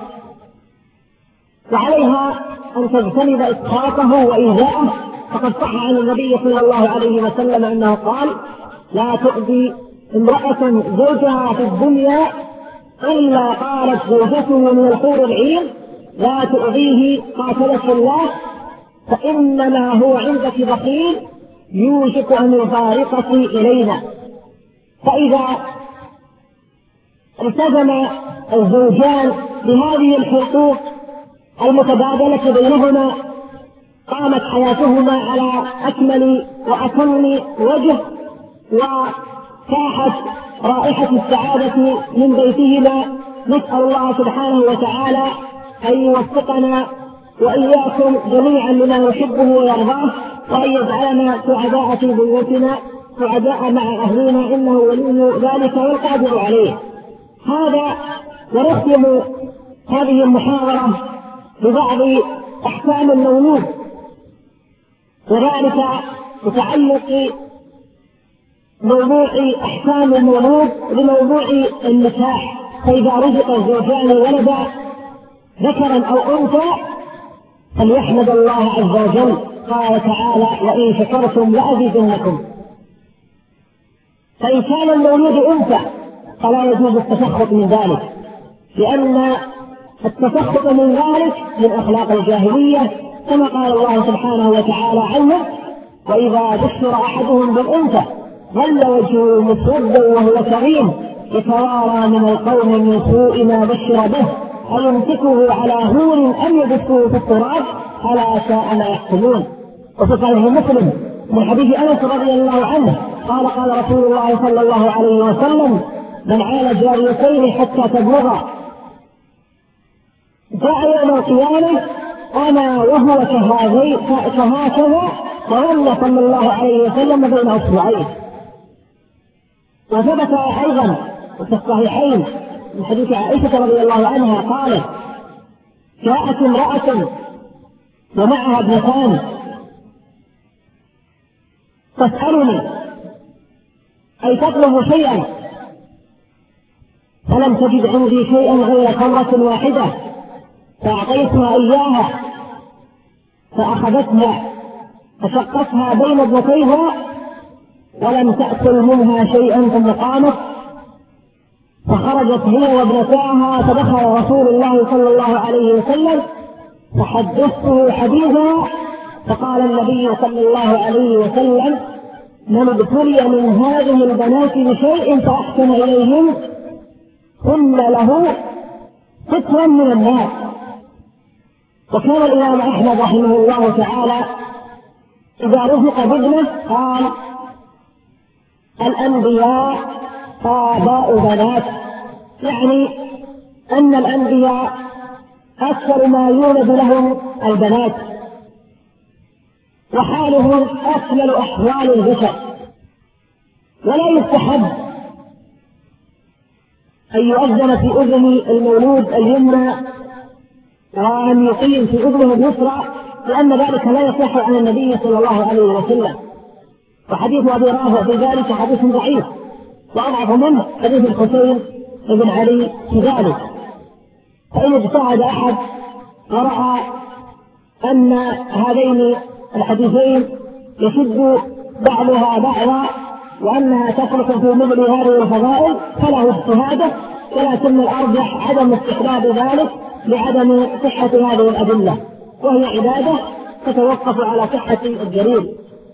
وعليها أن تجتنب إسخاطه وإيذاءه، فقد صح عن النبي صلى الله عليه وسلم أنه قال: لا تؤذي امرأة زوجها في الدنيا إلا قالت زوجته من الحور العين: لا تؤذيه قاتلك الله، فإنما هو عندك بخيل يوشك أن يفارقك إلينا. فإذا التزم الزوجان بهذه الحقوق المتبادلة بينهما قامت حياتهما على أكمل وأتم وجه، وفاحت رائحة السعادة من بيتهما. نسأل الله سبحانه وتعالى أن يوفقنا وإياكم جميعا لما يحبه ويرضاه، وأن يجعلنا سعداء في بيوتنا سعداء مع أهلنا، إنه ولي ذلك والقادر عليه. هذا ونختم هذه المحاضرة ببعض أحكام المولود، وذلك بتعلق موضوع أحكام المولود بموضوع النكاح. فإذا رزق الزوجان ولدا ذكرا أو أنثى فليحمد الله عز وجل. قال تعالى: وإن شكرتم لأزيدنكم. فإن كان المولود أنثى فلا يجوز التسخط من ذلك، لأن التسخط من ذلك من أخلاق الجاهلية، كما قال الله سبحانه وتعالى عنه: وإذا بشر أحدهم بالأنثى ظل وجهه مسودا وهو كريم يتوارى من القوم من سوء ما بشر به أيمسكه على هون أم يدسه في التراب ألا ساء ما يحكمون. وفي صحيح مسلم من حديث أنس رضي الله عنه قال: قال رسول الله صلى الله عليه وسلم: من عال جاريتين حتى تبلغا جاء يوم القيامة أنا وهو كهكذا، وظل صلى الله عليه وسلم بين أصبعين. وثبت أيضا في الصحيحين من حديث عائشة رضي الله عنها قالت: جاءت امرأة ومعها ابنتان تسألني أي تطلب شيئا، فلم تجد عندي شيئا غير تمرة واحدة فأعطيتها إياها، فأخذتها فشقتها بين ابنتيها ولم تأكل منها شيئا، ثم قامت فخرجت هي وابنتاها، فدخل رسول الله صلى الله عليه وسلم فحدثته حديثا، فقال النبي صلى الله عليه وسلم: من ابتلي من هذه البنات بشيء فأحسن إليهن كن له سترا من النار. وكان الإمام أحمد رحمه الله تعالى إذا رزق بابنه قال: الأنبياء آباء بنات، يعني أن الأنبياء أكثر ما يولد لهم البنات، وحالهم أكمل أحوال البشر. ولا يستحب أن يؤذن في أذن المولود اليمنى وأن يقيم في أذنه اليسرى، لأن ذلك لا يصح عن النبي صلى الله عليه وسلم. وحديث أبي رافع في ذلك حديث ضعيف، وأضعف منه حديث الحسين بن علي في ذلك. فإن اجتهد أحد ورأى أن هذين الحديثين يشد بعضها بعضا وأنها تخلق في مثل هذه الفضائل فله اجتهاده، ولكن الأرجح عدم استحباب ذلك لعدم صحة هذه الأدلة، وهي عبادة تتوقف على صحة الدليل.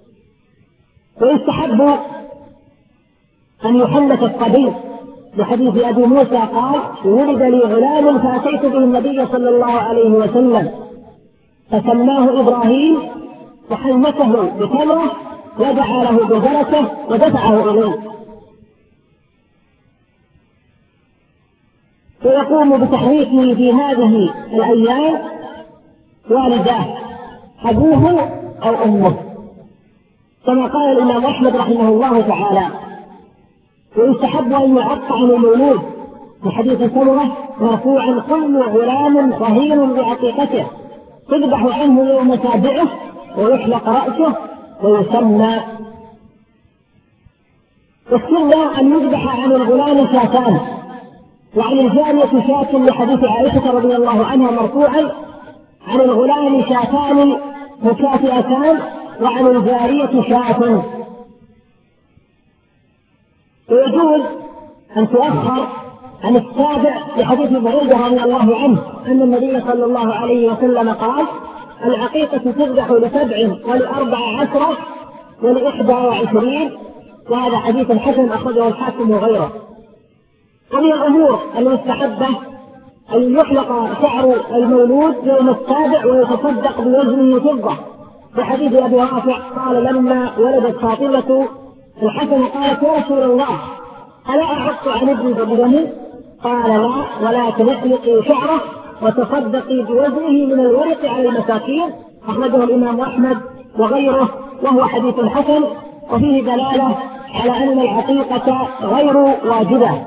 ويستحب أن يحلف الصبي بحديث أبي موسى قال: ولد لي غلام فأتيت به النبي صلى الله عليه وسلم فسماه إبراهيم وحنكه بتمرة ودعا له ببركة ودفعه إليه. ويقوم بتحريكه في هذه الأيام والداه أبوه أو أمه، كما قال الإمام أحمد رحمه الله تعالى. ويستحب أن يعق عن المولود بحديث سمرة مرفوعا: كل غلام رهين بعقيقته تذبح عنه يوم سابعه ويحلق رأسه ويسمى. والسنة أن يذبح عن الغلام شاتان، وعن الجارية شاة لحديث عائشة رضي الله عنها مرفوعا: عن الغلام شاتان مكافئتان وعن الجارية شاة. ويجوز أن تؤخر عن السابع لحديث بريدة رضي الله عنه أن النبي صلى الله عليه وسلم قال: العقيقة تذبح لسبع ولأربع عشرة ولإحدى وعشرين. وهذا حديث حسن أخرجه الحاكم وغيره. ومن الأمور المستحبة أن يحلق شعر المولود يوم السابع ويتصدق بوزنه فضة، بحديث أبي رافع قال: لما ولدت فاطمة الحسن قالت: يا رسول الله ألا أحق عن ابني بدمه؟ قال: لا، ولكن احلقي شعره وتصدقي بوزنه من الورق على المساكين. أخرجه الإمام أحمد وغيره، وهو حديث حسن، وفيه دلالة على أن العقيقة غير واجبة.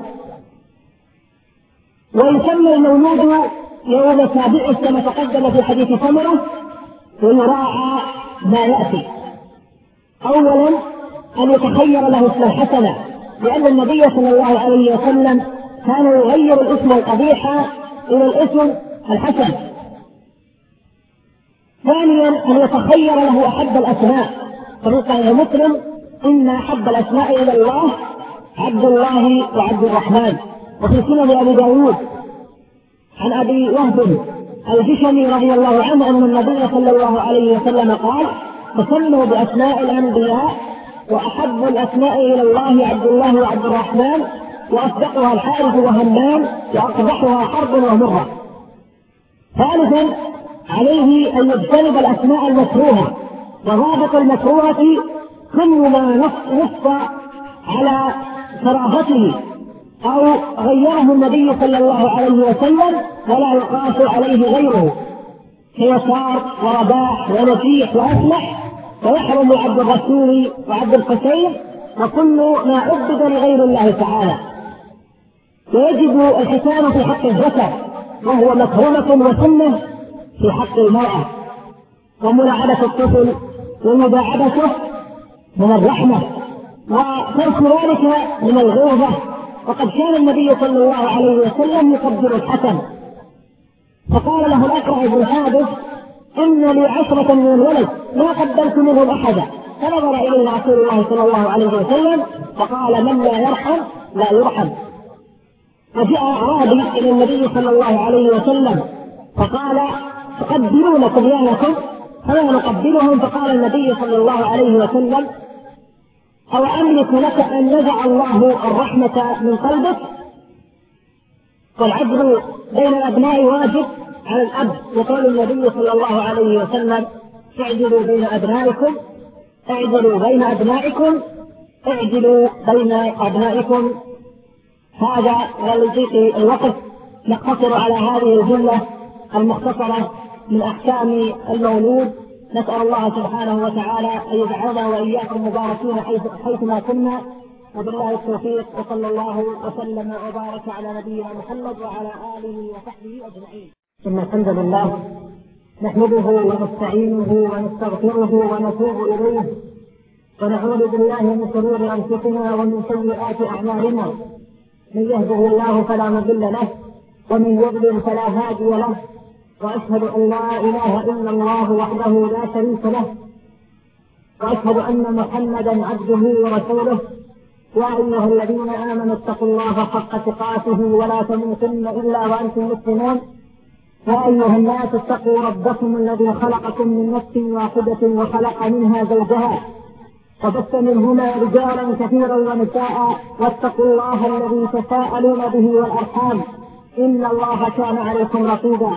ويسمى المولود يوم سابعه كما تقدم في حديث سمرة، ويراعى ما يأتي. أولا أن يتخير له اسما حسنا، لأن النبي صلى الله عليه وسلم كان يغير الاسم القبيح إلى الاسم الحسن. ثانيا أن يتخير له أحب الأسماء، ففي صحيح مسلم: إن أحب الأسماء إلى الله عبد الله وعبد الرحمن. وفي سنن أبي داود عن أبي وهب الجشمي رضي الله عنه أن النبي صلى الله عليه وسلم قال: تسموا بأسماء الأنبياء، وأحب الأسماء إلى الله عبد الله وعبد الرحمن، وأصدقها الحارث وهمام، وأقبحها حرب ومرة. ثالثا عليه أن يجتنب الأسماء المكروهة، وضابط المكروهة كل ما نص على كراهته أو غيره النبي صلى الله عليه وسلم ولا يقاس عليه غيره، كيسار ورباح ونجيح وأفلح، ويحرم عبد الرسول وعبد الحسين وكل ما عبد لغير الله تعالى. ويجب الختان في حق الذكر، وهو مكرمة وسنة في حق المرأة. وملاعبة الطفل ومداعبته من الرحمة، وترك ذلك من الغوظة. وقد كان النبي صلى الله عليه وسلم يقبل الحسن، فقال له الأقرع بن حابس: إن لي عشرة من الولد ما قبلت منهم أحدا. فنظر إليه رسول الله صلى الله عليه وسلم فقال: من لا يرحم لا يرحم. وجاء أعرابي إلى النبي صلى الله عليه وسلم فقال: تقبلون صبيانكم؟ فلا نقبلهم. فقال النبي صلى الله عليه وسلم: أو أملك لك أن نزع الله الرحمة من قلبك؟ والعدل بين الأبناء واجب على الأب، وقال النبي صلى الله عليه وسلم: اعدلوا بين أبنائكم اعدلوا بين أبنائكم اعدلوا بين أبنائكم. هذا ولضيق الوقت نقتصر على هذه الجملة المختصرة من أحكام المولود. نسأل الله سبحانه وتعالى أن يجعلنا وإياكم مباركين حيث حيثما كنا، وبالله التوفيق، وصلى الله وسلم وبارك على نبينا محمد وعلى آله وصحبه أجمعين. إن الحمد لله نحمده ونستعينه ونستغفره ونتوب إليه، ونعوذ بالله من شرور أنفسنا ومن سيئات أعمالنا، من يهده الله فلا مضل له ومن يضلل فلا هادي له، وأشهد أن لا إله إلا الله وحده لا شريك له، وأشهد أن محمدا عبده ورسوله. يا أيها الذين آمنوا اتقوا الله حق تقاته ولا تموتن إلا وأنتم مسلمون. يا أيها الناس اتقوا ربكم الذي خلقكم من نفس واحدة وخلق منها زوجها وبث منهما رجالا كثيرا ونساء، واتقوا الله الذي تساءلون به والأرحام إن الله كان عليكم رقيبا.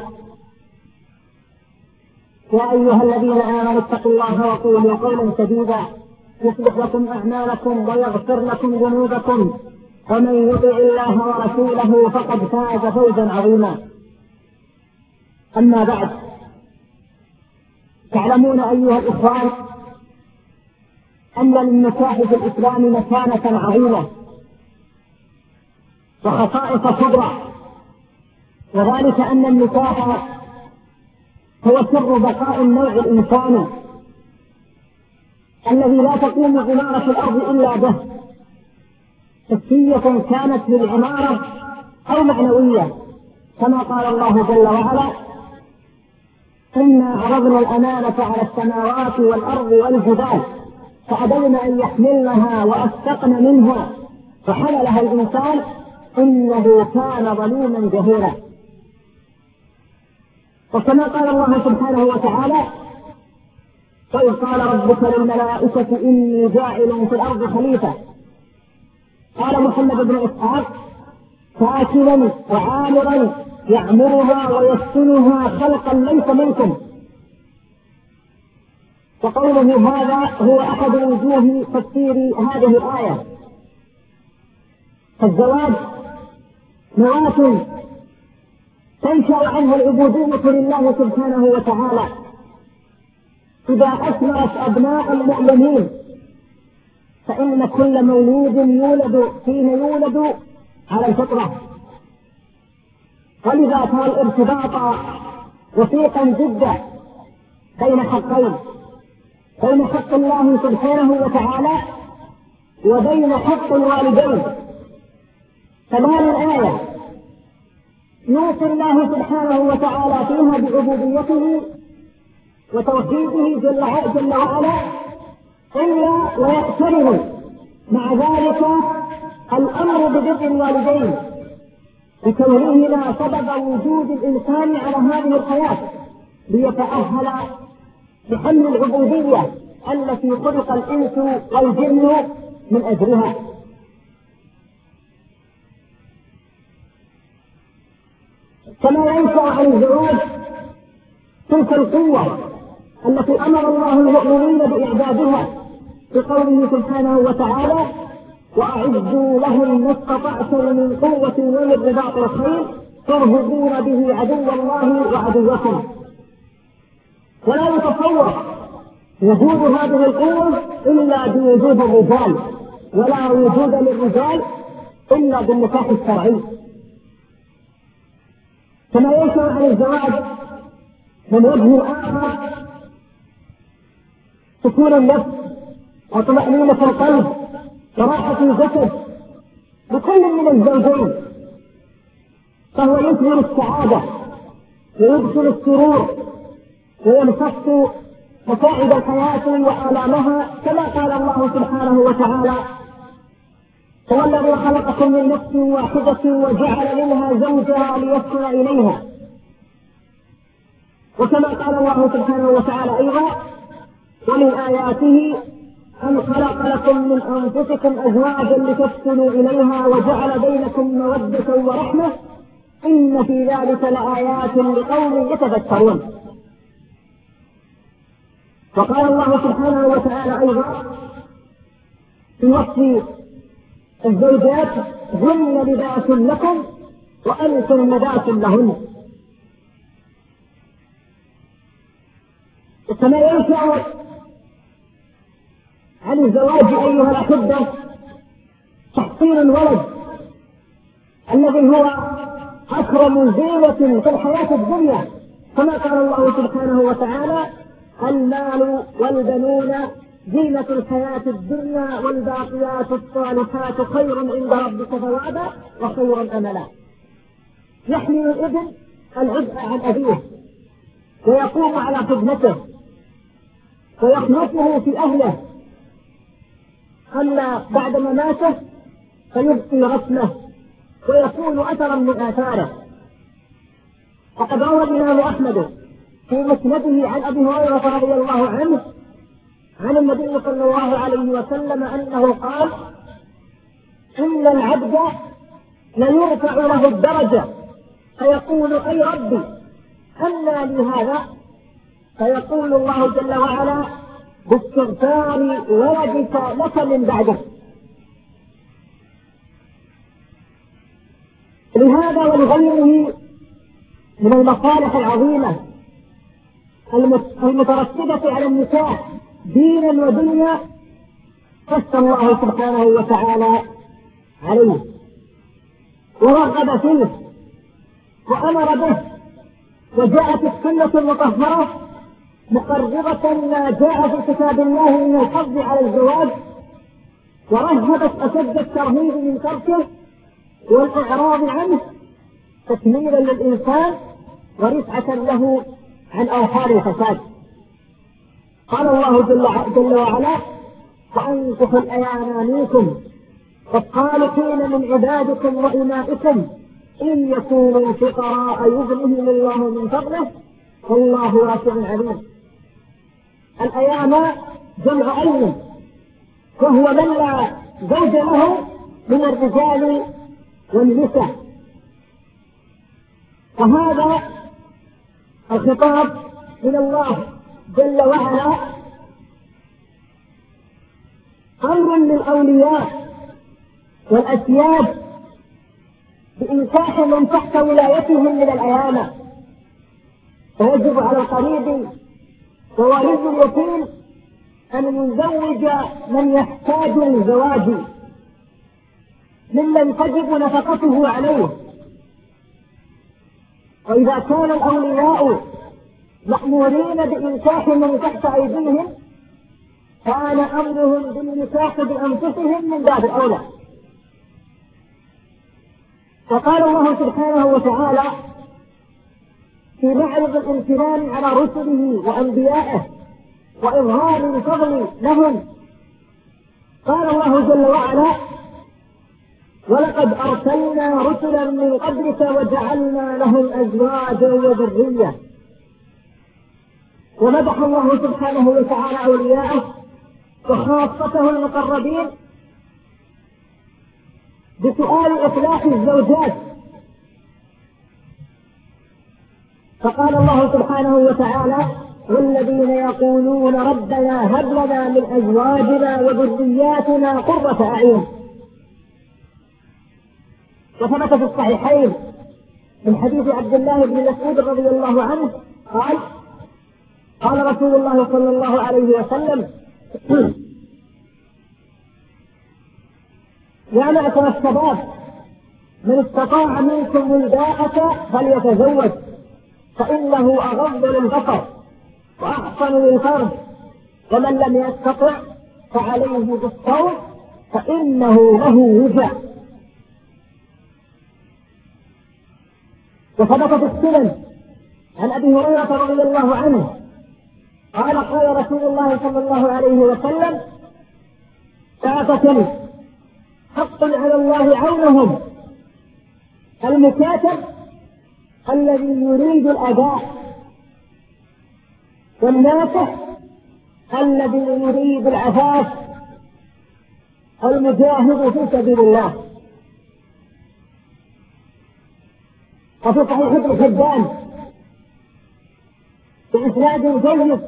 يا أيها الذين آمنوا اتقوا الله وقولوا قولا سديدا يصلح لكم أعمالكم ويغفر لكم ذنوبكم، ومن يطع الله ورسوله فقد فاز فوزا عظيما. أما بعد، تعلمون أيها الإخوان أن للنكاح في الإسلام مكانة عظيمة وخصائص كبرى، وذلك أن النكاح هو سر بقاء النوع الإنساني الذي لا تقوم عمارة الأرض إلا به، حسية كانت للعمارة أو معنوية، كما قال الله جل وعلا: إنا عرضنا الأمانة على السماوات والأرض والجبال فأبين أن يحملنها وأشفقن منها فحملها الإنسان إنه كان ظلوما جهولا. وكما قال الله سبحانه وتعالى: وإذ قال ربك للملائكة إني جاعل في الأرض خليفة، قال محمد بن إسحاق: ساكنا وعامرا يعمرها ويسكنها خلقا ليس منكم. وقوله هذا هو أحد وجوه تفسير هذه الآية. فالزواج نواة تنشأ عنها العبودية لله سبحانه وتعالى إذا أثمرت أبناء المؤمنين، فإن كل مولود يولد حين يولد على الفطرة، ولذا كان الارتباط وثيقا جدا بين حقين، بين حق الله سبحانه وتعالى وبين حق الوالدين. فهذه الآية يوصي الله سبحانه وتعالى فيها بعبوديته وتوحيده جل وعلا، إلا ويقترن مع ذلك الأمر ببر الوالدين لكونهما سبب وجود الإنسان على هذه الحياة، ليتأهل بحمل العبودية التي خلق الإنس والجن من أجلها. كما ينشأ عن الزواج تلك القوة التي أمر الله المؤمنين بإعدادها بقوله سبحانه وتعالى: وأعدوا لهم ما استطعتم من قوة ومن رباط الخيل ترهبون به عدو الله وعدوكم. ولا يتصور وجود هذه القوة إلا بوجود الرجال، ولا وجود للرجال إلا بالنكاح الشرعي. كما ينشأ عن الزواج من وجه آخر سكون النفس وطمأنينة القلب وراحة الجسد لكل من الزوجين، فهو يثمر السعادة ويدخل السرور ويمتص متاعب الحياة وآلامها، كما قال الله سبحانه وتعالى: هو الذي خلقكم من نفس واحدة وجعل منها زوجها ليسكن إليها. وكما قال الله سبحانه وتعالى أيضا: ومن آياته أن خلق لكم من أنفسكم أزواجا لتسكنوا إليها وجعل بينكم مودة ورحمة إن في ذلك لآيات لقوم يتذكرون. وقال الله سبحانه وتعالى أيضا في وصف الزوجات: هن لباس لكم وأنتم لباس لهن. وكما ينشأ عن الزواج أيها الأحبة تحصيل الولد الذي هو أكرم زينة في الحياة الدنيا، كما قال الله سبحانه وتعالى: المال والبنون زينة الحياة الدنيا والباقيات الصالحات خير عند ربك ثوابا وخير أملا. يحمل الابن العبء عن أبيه ويقوم على خدمته ويخلصه في أهله، أما بعد مماته فيبقي رسمه ويكون أثرا من آثاره. وقد روى الإمام أحمد في مسنده عن أبي هريرة رضي الله عنه عن النبي صلى الله عليه وسلم أنه قال: إن العبد ليرفع له الدرجة فيقول: أي ربي أنى لي هذا؟ فيقول الله جل وعلا: باستغفار ولدك لك من بعده. لهذا ولغيره من المصالح العظيمة المترتبة على النكاح دينا ودنيا قص الله سبحانه وتعالى عليه ورغب فيه وأمر به، وجاءت السنة المطهرة مقربة ما جاء في كتاب الله من الحظ على الزواج، ورهبت أشد الترهيب من تركه والإعراض عنه تكميلا للإنسان ورفعة له عن أوهام الفساد. قال الله جل, جل وعلا: وأنكحوا الأيام منكم والصالحين من عبادكم وإمائكم إن يكونوا فقراء يغنهم الله من فضله والله واسع عليم. الأيام جمع أيم، وهو من لا زوج له من الرجال والنساء. وهذا الخطاب من الله جل وعلا أمر للأولياء والأسياد بإنكاح من تحت ولايتهم من الأيام، فيجب على القريب ووالد اليتيم أن يزوج من يحتاج للزواج ممن تجب نفقته عليه. وإذا كان الأولياء مأمورين بإنكاح من تحت أيديهم كان أمرهم بالنكاح بأنفسهم من باب أولى. وقال الله سبحانه وتعالى في معرض الامتنان على رسله وأنبيائه وإظهار الفضل لهم، قال الله جل وعلا: ولقد أرسلنا رسلا من قبلك وجعلنا لهم أزواجا وذرية. ومدح الله سبحانه وتعالى أولياءه وخاصته المقربين بسؤال إصلاح الزوجات، فقال الله سبحانه وتعالى: والذين يقولون ربنا هب لنا من أزواجنا وذرياتنا قرة أعين. وثبت في الصحيحين من حديث عبد الله بن مسعود رضي الله عنه قال: قال رسول الله صلى الله عليه وسلم: يا معشر الشباب من استطاع منكم الباءة فليتزوج فإنه أغض للبصر وأحسن للفرج، ومن لم يستطع فعليه بالصوم فإنه له وجاء. وثبت في السنن عن أبي هريرة رضي الله عنه قال: قال رسول الله صلى الله عليه وسلم: ثلاثة حق على الله عونهم: المكاتب الذي يريد الأداء، والناصح الذي يريد العفاف، المجاهد في سبيل الله. وفي صحيح ابن حبان بإسناد جيد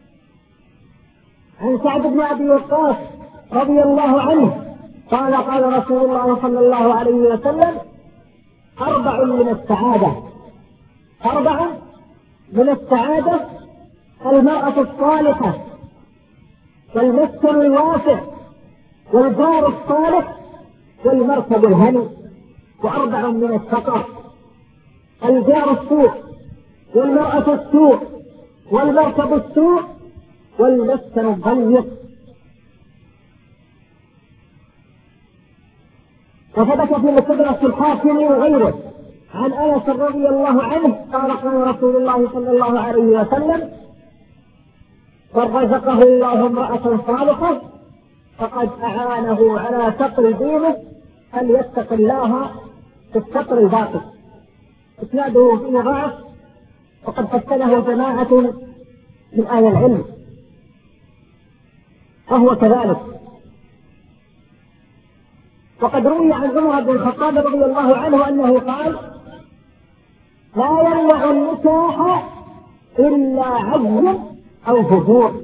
عن سعد بن أبي وقاص رضي الله عنه قال: قال رسول الله صلى الله عليه وسلم: أربع من السعادة أربع من السعادة المرأة الصالحة والمسكن الواسع والجار الصالح والمركب الهني، وأربع من السقر: الجار السوء، والمرأة السوء، والمركب السوء، والمسكن الضيق. وثبت في مستدرك الحاكم وغيره عن أنس رضي الله عنه قال: قال رسول الله صلى الله عليه وسلم: من رزقه الله امرأة صالحة فقد أعانه على سطر دينه، فليتق الله في السطر الباقي. إسناده فيه ضعف، وقد حسنه جماعة من أهل العلم، وهو كذلك. وقد روي عن عمر بن الخطاب رضي الله عنه أنه قال: لا يمنع النكاح إلا عجز أو فجور.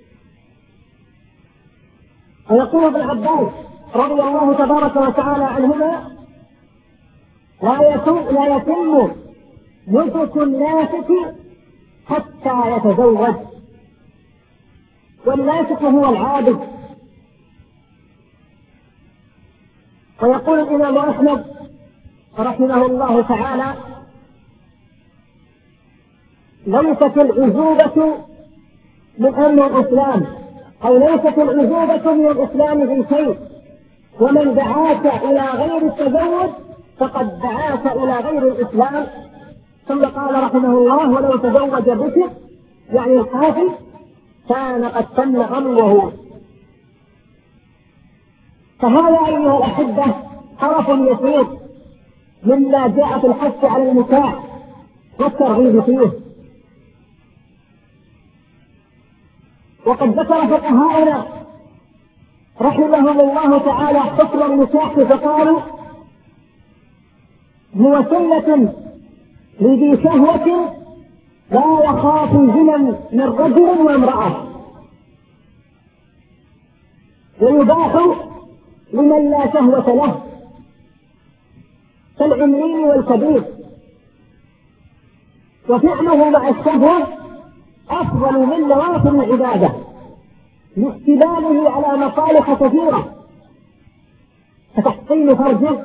ويقول ابن عباس رضي الله تبارك وتعالى عنهما: لا يتم لا يتم نسك الناسك حتى يتزوج. والناسك هو العابد. ويقول الإمام أحمد رحمه الله تعالى: ليست العزوبة من أمر الإسلام، أو ليست العزوبة من الإسلام في شيء، ومن دعاك إلى غير التزوج فقد دعاك إلى غير الإسلام. ثم قال رحمه الله: ولو تزوج بكر يعني الحافظ كان قد تم أمره. فهذا أيها الأحبة طرف يسير مما جاء في الحث على النكاح والترغيب فيه. وقد ذكر فقهاؤنا رحمهم الله تعالى حكم النكاح فقالوا: هو سنة لذي شهوة لا يخاف زنا من رجل وامرأة، ويباح لمن لا شهوة له كالعمي والكبير، وفعله مع الشهوة أفضل من نوافل العبادة لاستدلاله على مصالح كثيرة كتحصين فرجه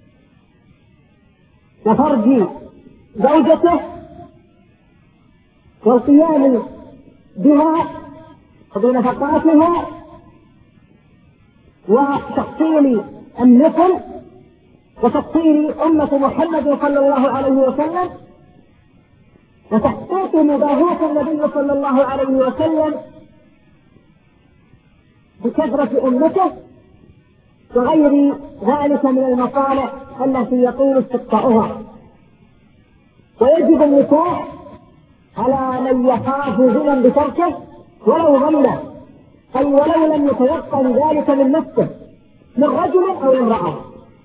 وفرج زوجته والقيام بها وبنفقاتها وتحصيل النسل وتحصيل أمة محمد صلى الله عليه وسلم وتحقيق مباهاة النبي صلى الله عليه وسلم بكثرة أمته وغير ذلك من المصالح التي يطول استقطاعها. ويجب النكاح على من يخاف زنا بتركه ولو ظنه، أي ولو لم يتيقن ذلك من نفسه من رجل أو امرأة.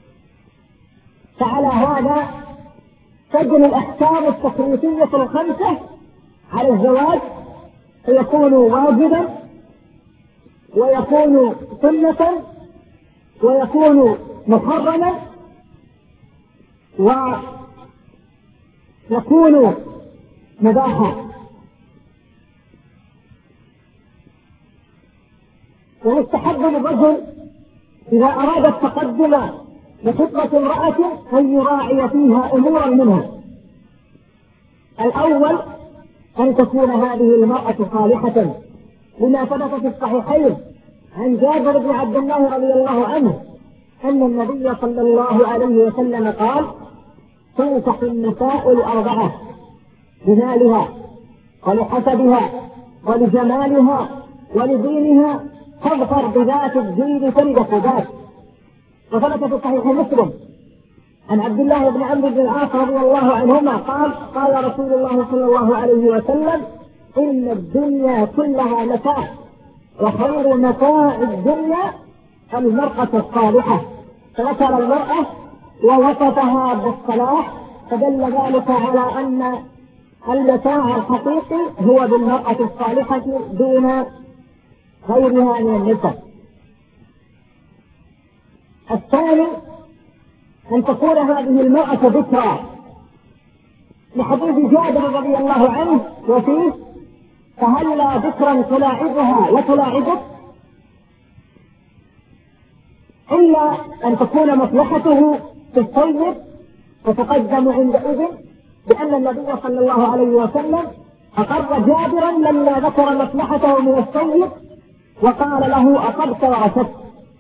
فعلى هذا تجري الأحكام التكليفية الخمسة على الزواج، فيكون واجبا ويكون سنة ويكون محرما ويكون مباحا. ويستحب للرجل إذا أراد التقدم لخطبة امرأة أن يراعي فيها أمورا منها: الأول أن تكون هذه المرأة صالحة، لما ثبت في الصحيحين عن جابر بن عبد الله رضي الله عنه أن النبي صلى الله عليه وسلم قال: تنكح النساء الأربعة: لمالها ولحسبها ولجمالها ولدينها، فاظفر بذات الدين تربت ذات. وثبت في صحيح مسلم عن عبد الله بن عمرو بن العاص رضي الله عنهما قال: قال رسول الله صلى الله عليه وسلم: إن الدنيا كلها متاع، وخير متاع الدنيا المرأة الصالحة. فذكر المرأة ووصفها بالصلاح، فدل ذلك على أن المتاع الحقيقي هو بالمرأة الصالحة دون غيرها من النساء. الثاني أن تكون هذه المرأة ذكرى، لحديث جابر رضي الله عنه وفيه: فهلا ذكرا تلاعبها وتلاعبك. إلا أن تكون مصلحته في الطيب فتقدم عندئذ، لأن النبي صلى الله عليه وسلم أقر جابرا لما ذكر مصلحته من الطيب وقال له أصبت ورشدت.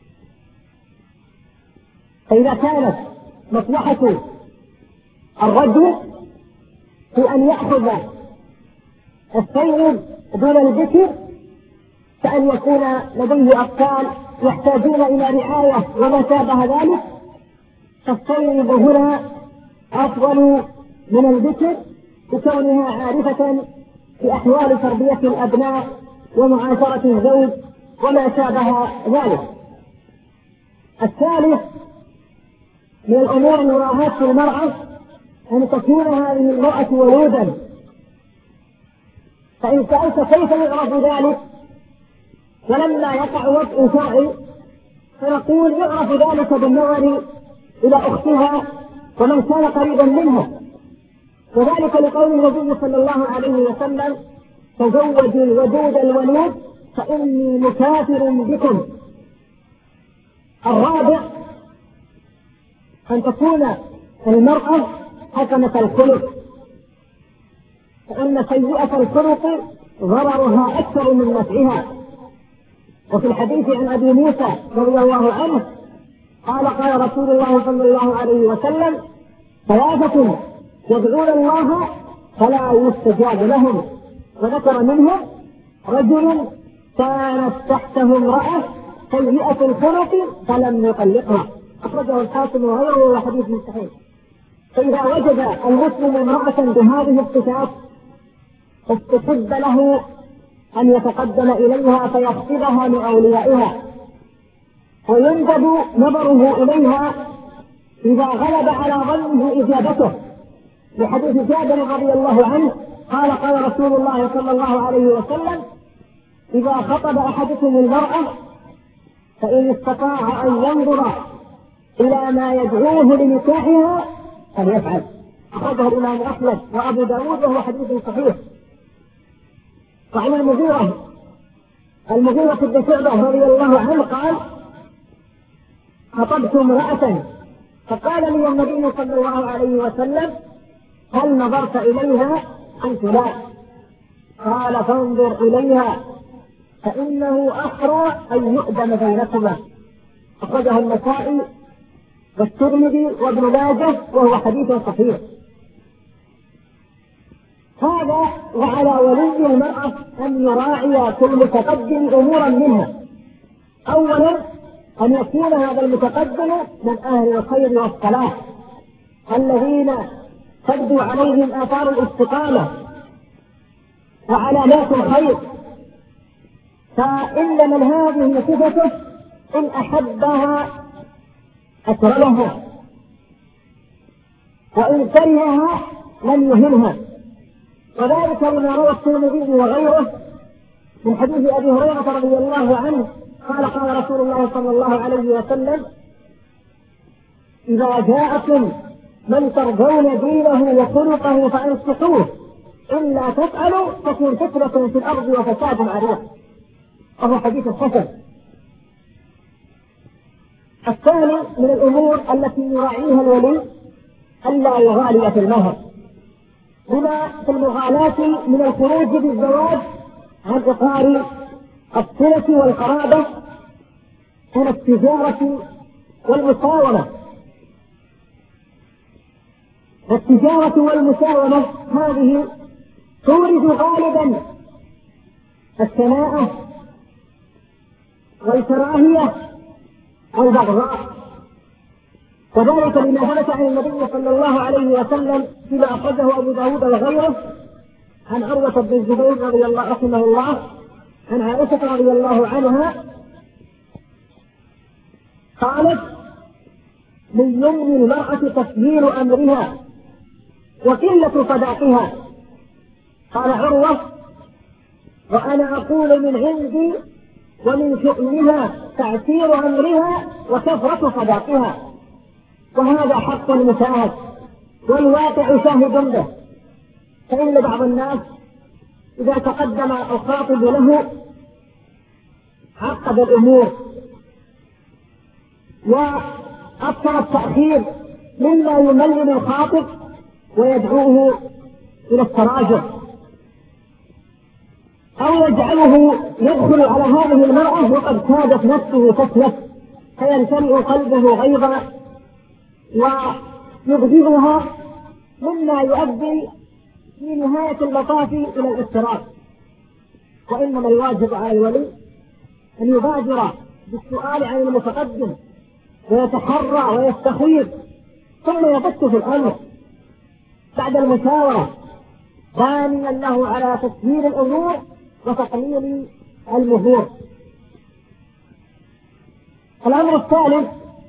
فإذا كانت مصلحة الرجل في أن يأخذ الطيب دون الذكر كأن يكون لديه أطفال يحتاجون إلى رعاية وما شابه ذلك، فالطيب هنا أفضل من الذكر بكونها عارفة في أحوال تربية الأبناء ومعاشرة الزوج وما شابه ذلك. الثالث من الأمور المراعاة في المرأة أن تكون هذه المرأة ولودا. فإن سألت كيف يعرف ذلك ولما يقع وضع شرعي فنقول يعرف ذلك بالنظر إلى أختها ومن كان قريبا منها، وذلك لقول النبي صلى الله عليه وسلم تزوجوا الودود الولود فإني مكافر بكم. الرابع أن تكون المرأة حسنة الخلق، فإن سيئة الخلق ضررها أكثر من نفعها. وفي الحديث عن أبي موسى رضي الله عنه قال قال رسول الله صلى الله عليه وسلم ثلاثة يدعون الله فلا يستجاب لهم، وذكر منهم رجل كانت تحته امرأة سيئة الخلق فلم يطلقها، أخرجه الحاكم وغيره وحديث صحيح. فإذا وجد المسلم امرأة بهذه الصفات استحب له أن يتقدم إليها فيخطبها من أوليائها، ويندب نظره إليها إذا غلب على ظنه إجابته، لحديث جابر رضي الله عنه قال قال رسول الله صلى الله عليه وسلم إذا خطب أحدكم المرأة فإن استطاع أن ينظر إلى ما يدعوه لنكاحها فليفعل. أخرجه الإمام أحمد وأبو داود وهو حديث صحيح. وعن المغيرة المغيرة بن شعبة رضي الله عنه قال خطبت امرأة فقال لي النبي صلى الله عليه وسلم هل نظرت إليها؟ قلت لا. قال فانظر إليها فإنه أحرى أن يؤذن بينكما. أخرجه النسائي والترمذي وابن ماجه وهو حديث صحيح. هذا وعلى ولي المرأة أن يراعي كل متقدم أمورا منها. أولا أن يكون هذا المتقدم من أهل الخير والصلاح الذين تبدو عليهم آثار الاستقامة وعلامات الخير، فإن من هذه صفته إن أحبها أكرمها وإن كرهها لم يهنها، وذلك لما روى الترمذي وغيره من حديث أبي هريرة رضي الله عنه قال قال رسول الله صلى الله عليه وسلم إذا جاءكم من ترضون دينه وخلقه فأنصحوه إلا تفعلوا تكون فتنة في الأرض وفساد عريض، وهو حديث حسن. الثاني من الأمور التي يراعيها الولي ألا يغالي في المهر، بما في المغالاة من الخروج بالزواج عن إطار الصلة والقرابة من التجارة والمساومة. والتجارة والمساومة هذه تورد غالبا الشناعة والكراهية والبغضاء، وذلك لما ثبت عن النبي صلى الله عليه وسلم فيما أخرجه أبو داود وغيره عن عروة بن الزبير رضي الله رحمه الله عن عائشة رضي الله عنها قالت من يمن المرأة تسهيل أمرها وقلة صداقها. قال عروة وأنا أقول من عندي ومن شؤمها تعسير أمرها وكثرة صداقها، وهذا حق مشاهد والواقع شاهد به. فإن بعض الناس إذا تقدم الخاطب له عقد الأمور وأكثر التأخير مما يملل الخاطب ويدعوه إلى التراجع، أو يجعله يدخل على هذه المرأة وقد كادت نفسه تسلف فيمتلئ قلبه غيظا ويغضبها، مما يؤدي في نهاية المطاف إلى الاضطراب. وإنما الواجب على الولي أن يبادر بالسؤال عن المتقدم ويتحرى ويستخير، ثم يبت في الأمر بعد المشاورة، ثانيا له على تسهيل الأمور وتقليل المهور. الأمر الثالث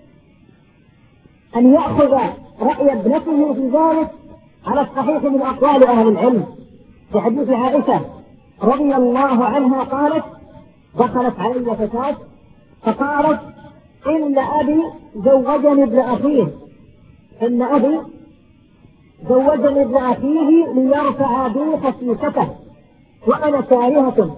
أن يأخذ رأي ابنته في ذلك على الصحيح من أقوال أهل العلم. في حديث عائشة رضي الله عنها قالت: دخلت علي فتاة فقالت: إن أبي زوجني ابن أخيه إن أبي زوجني ابن أخيه ليرفع بي خسيسته وأنا كارهة.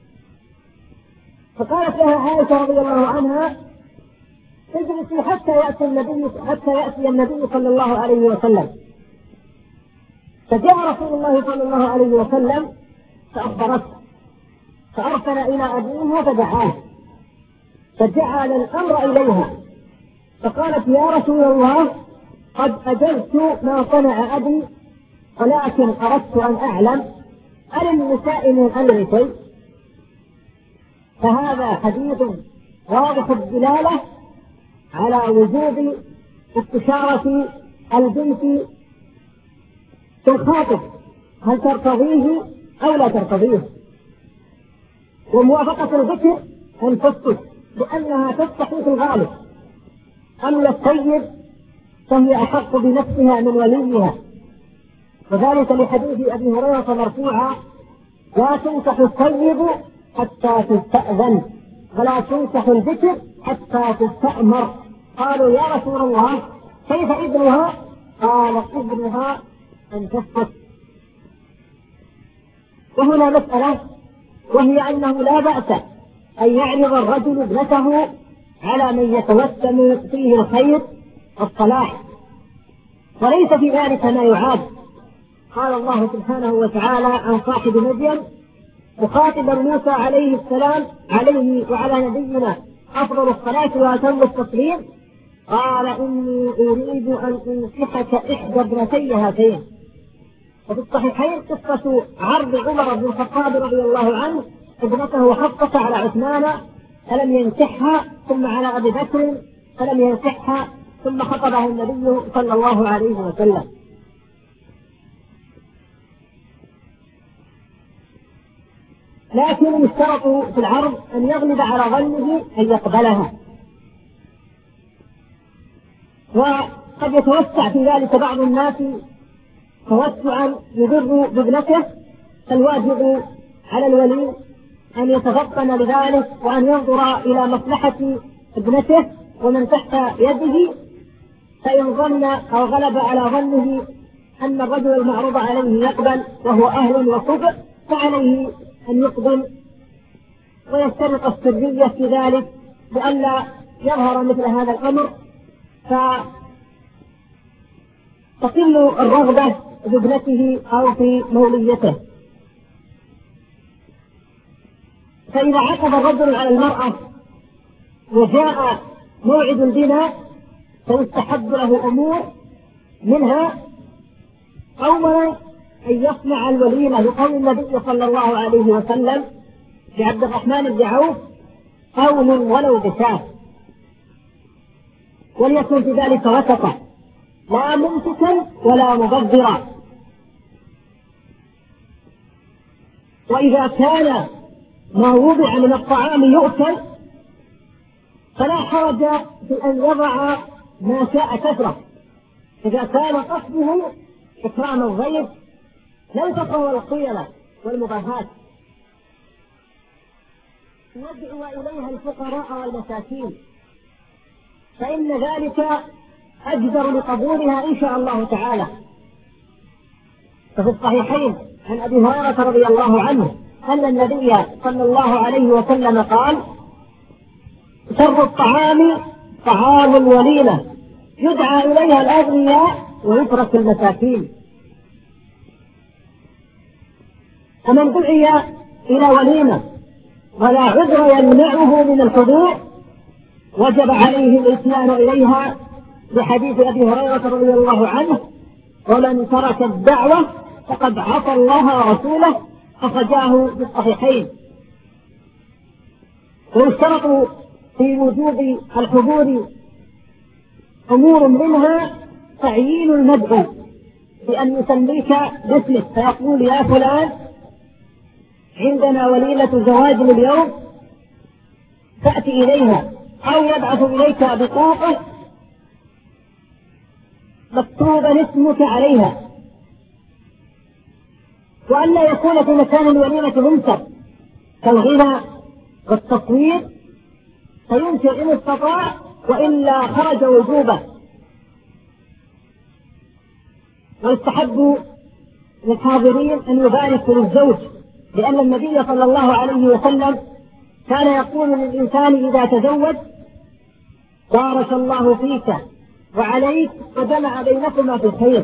فقالت لها عائشة رضي الله عنها: اجلسي حتى يأتي النبي حتى يأتي النبي صلى الله عليه وسلم. فجاء رسول الله صلى الله عليه وسلم فأخبرته، فأرسل إلى أبيها فدعاه، فجعل الأمر إليها، فقالت: يا رسول الله، قد أجلت ما صنع أبي، ولكن أردت أن أعلم هل النساء من أمر شيء؟ فهذا حديث واضح الدلالة على وجوب استشارة البنت في الخاطب، هل ترتضيه أو لا ترتضيه، وموافقة الذكر أن تسكت لأنها تستحي في الغالب. أما الطيب فهي أحق بنفسها من وليها، وذلك لحديث أبي هريرة مرفوعا: لا تنكح الطيب حتى تستأذن ولا تنكح الذكر حتى تستأمر. قالوا: يا رسول الله، كيف إذنها؟ قال: إذنها أن تسكت. وهنا مسألة، وهي أنه لا بأس أن يعرض الرجل ابنته على من يتوسم فيه الخير والصلاح، وليس في ذلك ما يعاد. قال الله سبحانه وتعالى عن صاحب مدين مخاطبا موسى عليه السلام عليه وعلى نبينا أفضل الصلاة وأتم التسليم: قال: إني أريد أن أنكحك إحدى ابنتي هاتين. وفي الصحيحين قصة عرض عمر بن الخطاب رضي الله عنه ابنته حفصة على عثمان فلم ينكحها، ثم على أبي بكر فلم ينكحها، ثم خطبه النبي صلى الله عليه وسلم. لكن يشترط في العرض أن يغلب على ظنه أن يقبلها، وقد يتوسع في ذلك بعض الناس توسعا يضر بابنته، فالواجب على الولي أن يتفطن لذلك وأن ينظر إلى مصلحة ابنته ومن تحت يده، فإن ظن أو غلب على ظنه أن الرجل المعروض عليه يقبل وهو أهل وكفء فعليه أن يقبل ويشترط السرية في ذلك لئلا يظهر مثل هذا الأمر فتقل الرغبة بابنته أو في موليته. فإذا عقد الرجل على المرأة وجاء موعد البناء فيستحب له أمور، منها أولا أن يصنع الوليمة لقول النبي صلى الله عليه وسلم لعبد الرحمن بن عوف: قول ولو بشاة، وليكن في ذلك وسطا لا ممسكا ولا مبذرا. وإذا كان ما وضع من الطعام يؤكل فلا حرج في أن يضع ما شاء كثرة، إذا كان قصده إكرام الضيف لا تقوى الخيلة والمباهات. ندعو إليها الفقراء والمساكين، فإن ذلك أجدر لقبولها إن شاء الله تعالى. ففي الصحيحين عن أبي هريرة رضي الله عنه أن النبي صلى الله عليه وسلم قال: شر الطعام طعام الوليمة يدعى إليها الأغنياء ويترك المساكين. فمن دعي إلى وليمة ولا عذر يمنعه من الحضور وجب عليه الإتيان إليها بحديث أبي هريرة رضي الله عنه: ومن ترك الدعوة فقد عصى الله ورسوله، أخرجاه في الصحيحين. ويشترط في وجوب الحضور أمور منها تعيين المدعو بأن يسميك باسمك فيقول: يا فلان عندنا وليمة زواج اليوم تأتي إليها، أو يبعث إليك بطاقة مكتوبا اسمك عليها، وأن لا يكون في مكان الوليمة منكر كالغنى والتصوير، فينكر إن استطاع وإلا خرج وجوبه. ويستحب للحاضرين أن يباركوا للزوج، لأن النبي صلى الله عليه وسلم كان يقول للإنسان إذا تزوج: بارك الله فيك وعليك وجمع بينكما في الخير.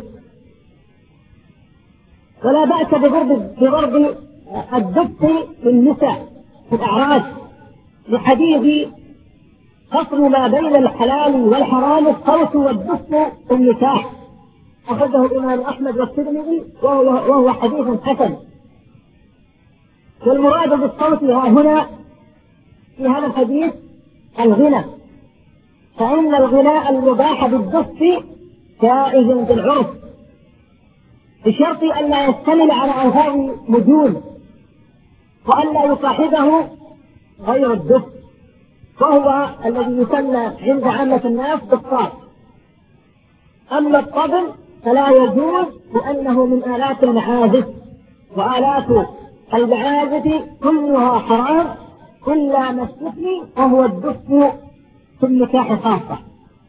ولا بأس بضرب بضرب الدف للنساء في الأعراس، لحديث فصل ما بين الحلال والحرام الصوت والدف في النكاح، أخذه الإمام أحمد والترمذي وهو, وهو حديث حسن. والمراد بالصوت ها هنا في هذا الحديث الغنى، فإن الغناء المباح بالدف جائز بالعرف، بشرط أن لا يشتمل على ألفاظ مجون، وأن لا يصاحبه غير الدف، وهو الذي يسمى عند عامة الناس بالطاق. أما الطبل فلا يجوز لأنه من آلات المعازف، وآلات المعازف كلها حرام إلا ما استثني وهو الدف في النكاح خاصة.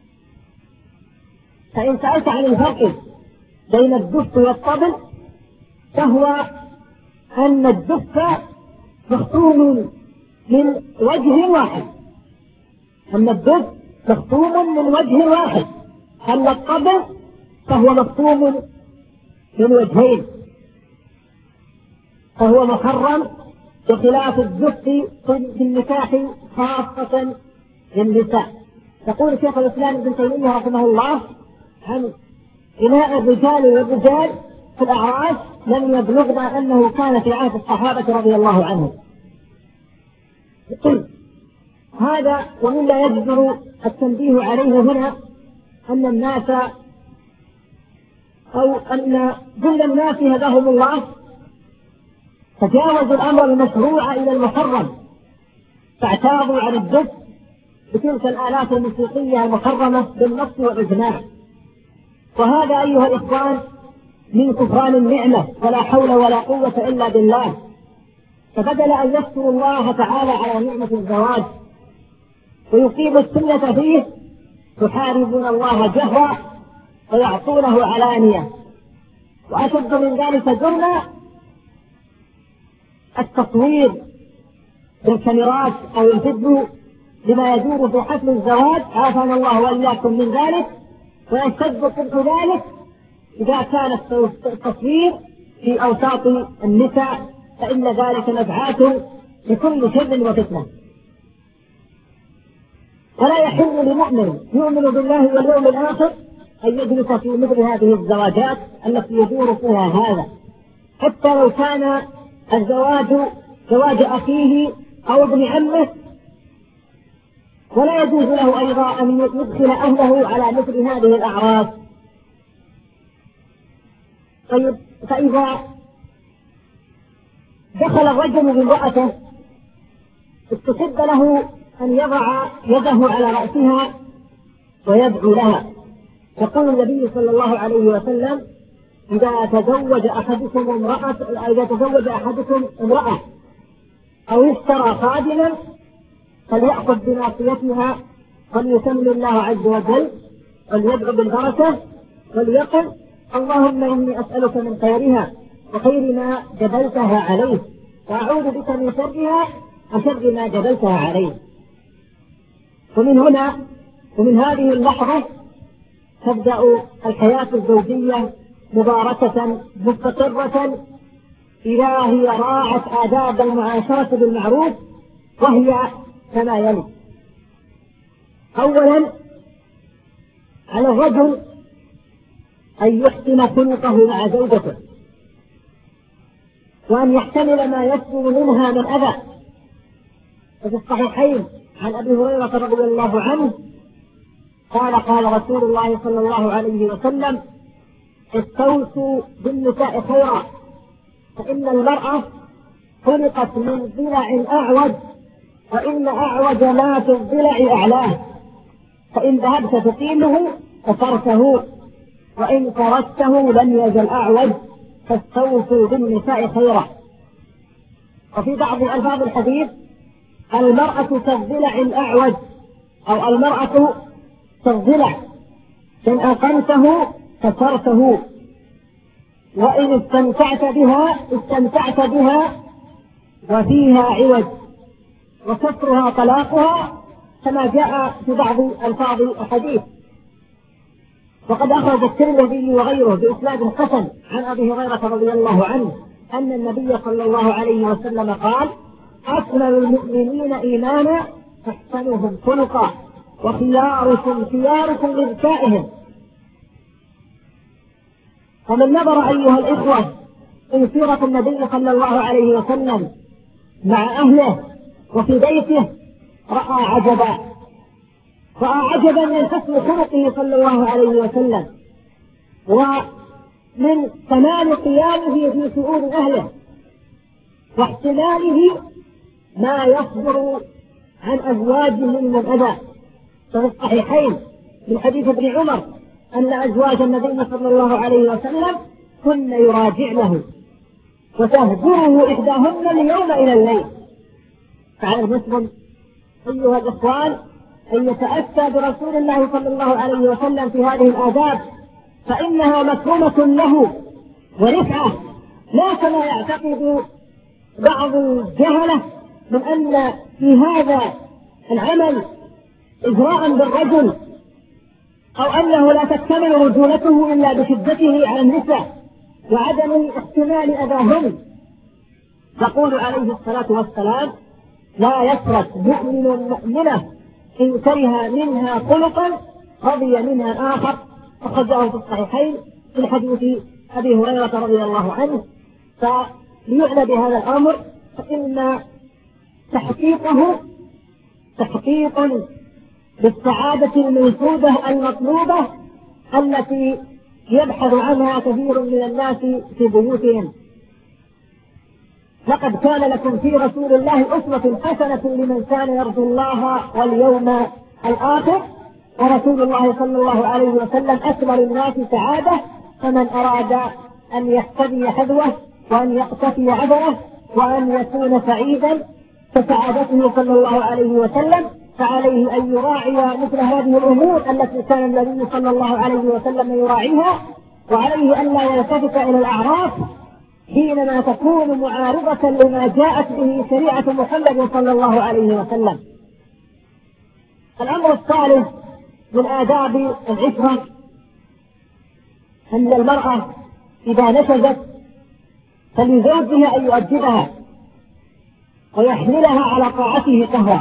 فإن سألت عن الفرق بين الدف والطبل فهو أن الدف مختوم من وجه واحد، أما الدف مختوم من وجه واحد، أما الطبل فهو مختوم من وجهين، فهو محرم بخلاف الدف في النكاح خاصة للنساء. يقول شيخ الإسلام ابن تيمية رحمه الله عن غناء الرجال والرجال في الأعراس لم يبلغنا أنه كان في عهد الصحابة رضي الله عنهم. هذا ومما يجدر التنبيه عليه هنا أن الناس أو أن كل الناس هداهم الله تجاوزوا الأمر المشروع إلى المحرم، فاعتاضوا عن الدف بتلك الآلات الموسيقية المحرمة بالنص والإجماع. وهذا أيها الإخوان من كفران النعمة، ولا حول ولا قوة إلا بالله. فبدل أن يشكروا الله تعالى على نعمة الزواج ويقيموا السنة فيه يحاربون الله جهرا ويعصونه علانية. وأشد من ذلك جرما التصوير بالكاميرات أو الفيديو لما يدور في حفل الزواج، عافانا الله وإياكم من ذلك. ويشتد قبح ذلك إذا كان التصوير في أوساط النساء، فإن ذلك مدعاة لكل شر وفتنة. ولا يحل لمؤمن يؤمن بالله واليوم الآخر أن يجلس في مثل هذه الزواجات التي يدور فيها هذا، حتى لو كان الزواج زواج أخيه أو ابن عمه. ولا يجوز له أيضا أن يدخل أهله على مثل هذه الأعراس. طيب، فإذا دخل الرجل بامرأته استحب له أن يضع يده على رأسها ويدعو لها. يقول النبي صلى الله عليه وسلم: إذا تزوج أحدكم امرأة إذا تزوج أحدكم امرأة أو اشترى خادما فليأخذ بناصيتها وليسمي الله عز وجل وليدعو بالبركة وليقل: اللهم إني أسألك من خيرها وخير ما جبلتها عليه، وأعوذ بك من شرها وشر ما جبلتها عليه. ومن هنا ومن هذه اللحظة تبدأ الحياة الزوجية مباركة مستقرة إذا هي راعت آداب المعاشرة بالمعروف، وهي كما يلي: أولا، على الرجل أن يحسن خلقه مع زوجته، وأن يحتمل ما يسلم منها من أذى. وفي الصحيحين عن أبي هريرة رضي الله عنه قال: قال رسول الله صلى الله عليه وسلم: استوصوا بالنساء خيرا، فإن المرأة خلقت من ضلع أعوج، وإن أعوج ما في الضلع أعلاه، فإن ذهبت تقيمه كسرته، وإن فرشته لم يزل أعوج، فاستوصوا بالنساء خيرا. وفي بعض ألفاظ الحديث: المرأة كالضلع الأعوج، أو المرأة كالضلع، إن أقمته كسرته، وإن استمتعت بها استمتعت بها وفيها عوج، وكسرها طلاقها، كما جاء في بعض ألفاظ الحديث. وقد أخرج الترمذي وغيره بإسناد حسن عن أبي هريرة رضي الله عنه أن النبي صلى الله عليه وسلم قال: أكمل المؤمنين إيمانا أحسنهم خلقا، وخياركم خياركم لنسائهم. فمن نظر أيها الإخوة في سيرة النبي صلى الله عليه وسلم مع أهله وفي بيته رأى عجبا، رأى عجبا من حسن خلقه صلى الله عليه وسلم، ومن كمال قيامه في شؤون أهله، واحتماله ما يصدر عن أزواجه من الأذى. في الصحيحين من حديث ابن عمر أن أزواج النبي صلى الله عليه وسلم كن يراجعنه وتهجره إحداهن اليوم إلى الليل. فعلى المسلم أيها الإخوان أن يتأسى برسول الله صلى الله عليه وسلم في هذه الآداب، فإنها مكرمة له ورفعة، لا كما يعتقد بعض الجهلة من أن في هذا العمل إجراء بالرجل، أو أنه لا تكتمل رجولته إلا بشدته على النساء وعدم احتمال أذاهن. يقول عليه الصلاة والسلام: لا يفرق مؤمن مؤمنة إن كره منها خلقا رضي منها آخر، وقد جاءه في الصحيحين في حديث أبي هريرة رضي الله عنه. فليعنى بهذا الأمر، فإن تحقيقه تحقيق بالسعادة المنشودة المطلوبة التي يبحث عنها كثير من الناس في بيوتهم. لقد كان لكم في رسول الله أسوة حسنة لمن كان يرجو الله واليوم الآخر، ورسول الله صلى الله عليه وسلم أكمل الناس سعادة، فمن أراد أن يحتذي حذوه وأن يقتفي عذره وأن يكون سعيدا كسعادته صلى الله عليه وسلم فعليه أن يراعي مثل هذه الأمور التي كان النبي صلى الله عليه وسلم يراعيها، وعليه أن لا يلتفت إلى الأعراف حينما تكون معارضة لما جاءت به شريعة محمد صلى الله عليه وسلم. الأمر الثالث من آداب العشرة أن المرأة إذا نشزت فلزوجها أن يؤدبها ويحملها على طاعته قهرا،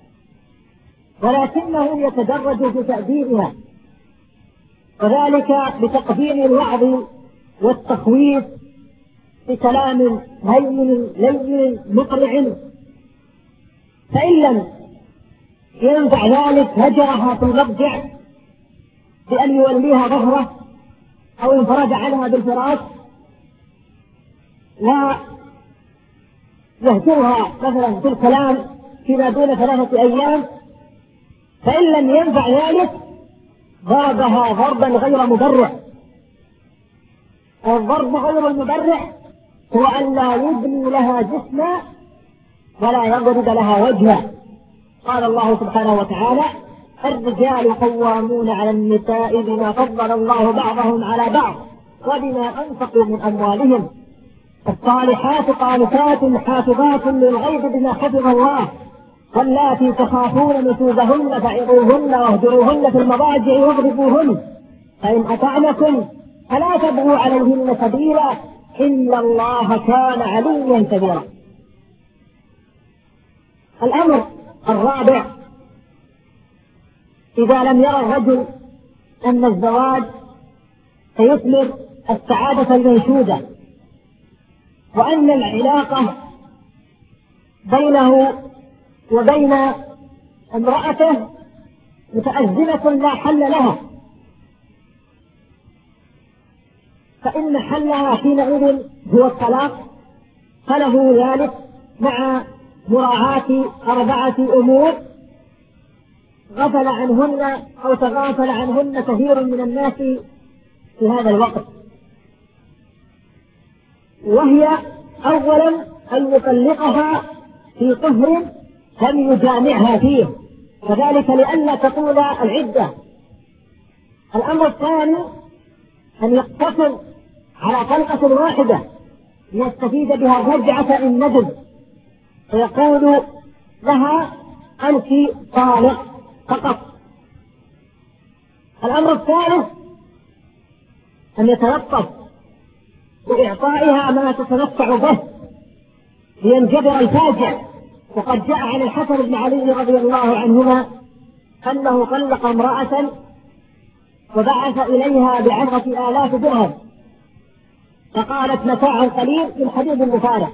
ولكنه يتدرج في تأديبها، وذلك بتقديم الوعظ والتخويف بكلام هين لين مقرع، فإن لم ينفع ذلك هجرها في المضجع بأن يوليها ظهره أو انفرد عنها بالفراش، لا يهجرها مثلا بالكلام فيما دون ثلاثة أيام. فإن لم ينفع ذلك ضربها ضربا غير مبرح. الضرب غير المبرح هو أن لا يبني لها جسما ولا يضرب لها وجها. قال الله سبحانه وتعالى: الرجال قوامون على النساء بما فضل الله بعضهم على بعض وبما أنفقوا من أموالهم، الصالحات قانتات حافظات للغيب بما حفظ الله، واللاتي تخافون نشوزهن فعظوهن واهجروهن في المضاجع واضربوهن فإن أطعنكم فلا تبغوا عليهن سبيلا إن الله كان عليا كبيرا. الأمر الرابع: إذا لم يرى الرجل أن الزواج سيثمر السعادة المنشودة وأن العلاقة بينه وبين امرأته متأزمة لا حل لها، فإن حلها حينئذ هو الطلاق، فله ذلك مع مراعاة أربعة أمور غفل عنهن أو تغافل عنهن كثير من الناس في هذا الوقت، وهي: أولا أن يطلقها في طهر لم يجامعها فيه، وذلك لئلا تطول العدة. الأمر الثاني أن يقتصر على طلقة واحدة ليستفيد بها الرجعة إن ندم، فيقول لها: أنت طالق فقط. الأمر الثالث أن يتلطف بإعطائها ما تتمتع به لينجبر الفاجع، وقد جاء عن الحسن بن علي رضي الله عنهما أنه طلق امرأة وبعث إليها بعشرة آلاف درهم، فقالت: متاع قليل من حديد مفارق.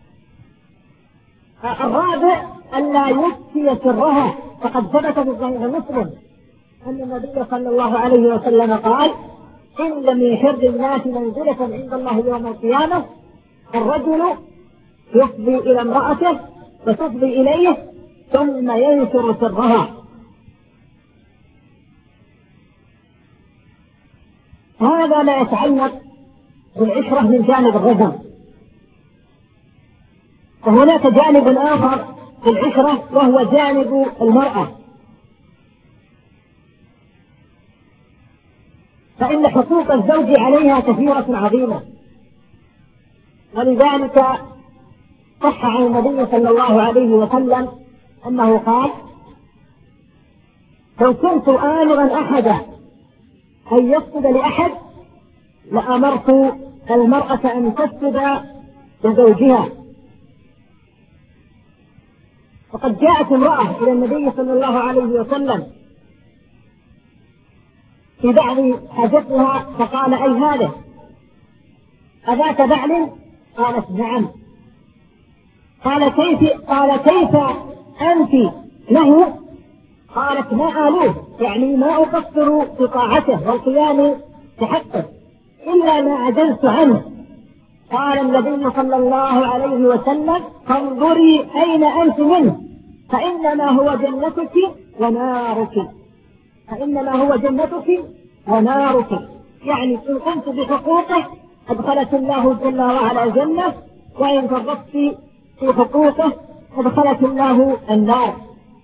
الرابع أن لا يبكي سرها، فقد ثبت في صحيح مسلم أن النبي صلى الله عليه وسلم قال: إن من شر الناس منزلة عند الله يوم القيامة الرجل يفضي إلى امرأته وتفضي إليه ثم ينشر سرها. هذا ما يتعلق بالعشرة من جانب الرجل. وهناك جانب آخر في العشرة وهو جانب المرأة، فإن حقوق الزوج عليها كثيرة عظيمة، ولذلك صح عن النبي صلى الله عليه وسلم أنه قال: لو كنت آمرا أحدا أن يسجد لأحد لأمرت المرأة أن تسجد لزوجها. وقد جاءت امرأة إلى النبي صلى الله عليه وسلم في بعض حاجتها فقال: أي هذا أذاك بعل؟ قالت: نعم. قال: كيف قال كيف أنت له؟ قالت: ما آلوه، يعني ما أقصر في طاعته والقيام بحقه إلا ما عجزت عنه. قال النبي صلى الله عليه وسلم: فانظري أين أنت منه، فإنما هو جنتك ونارك، فإنما هو جنتك ونارك، يعني إن قمت بحقوقه أدخلت الله جل وعلا الجنة، وإن فرطت في حقوقه أدخلت الله النار.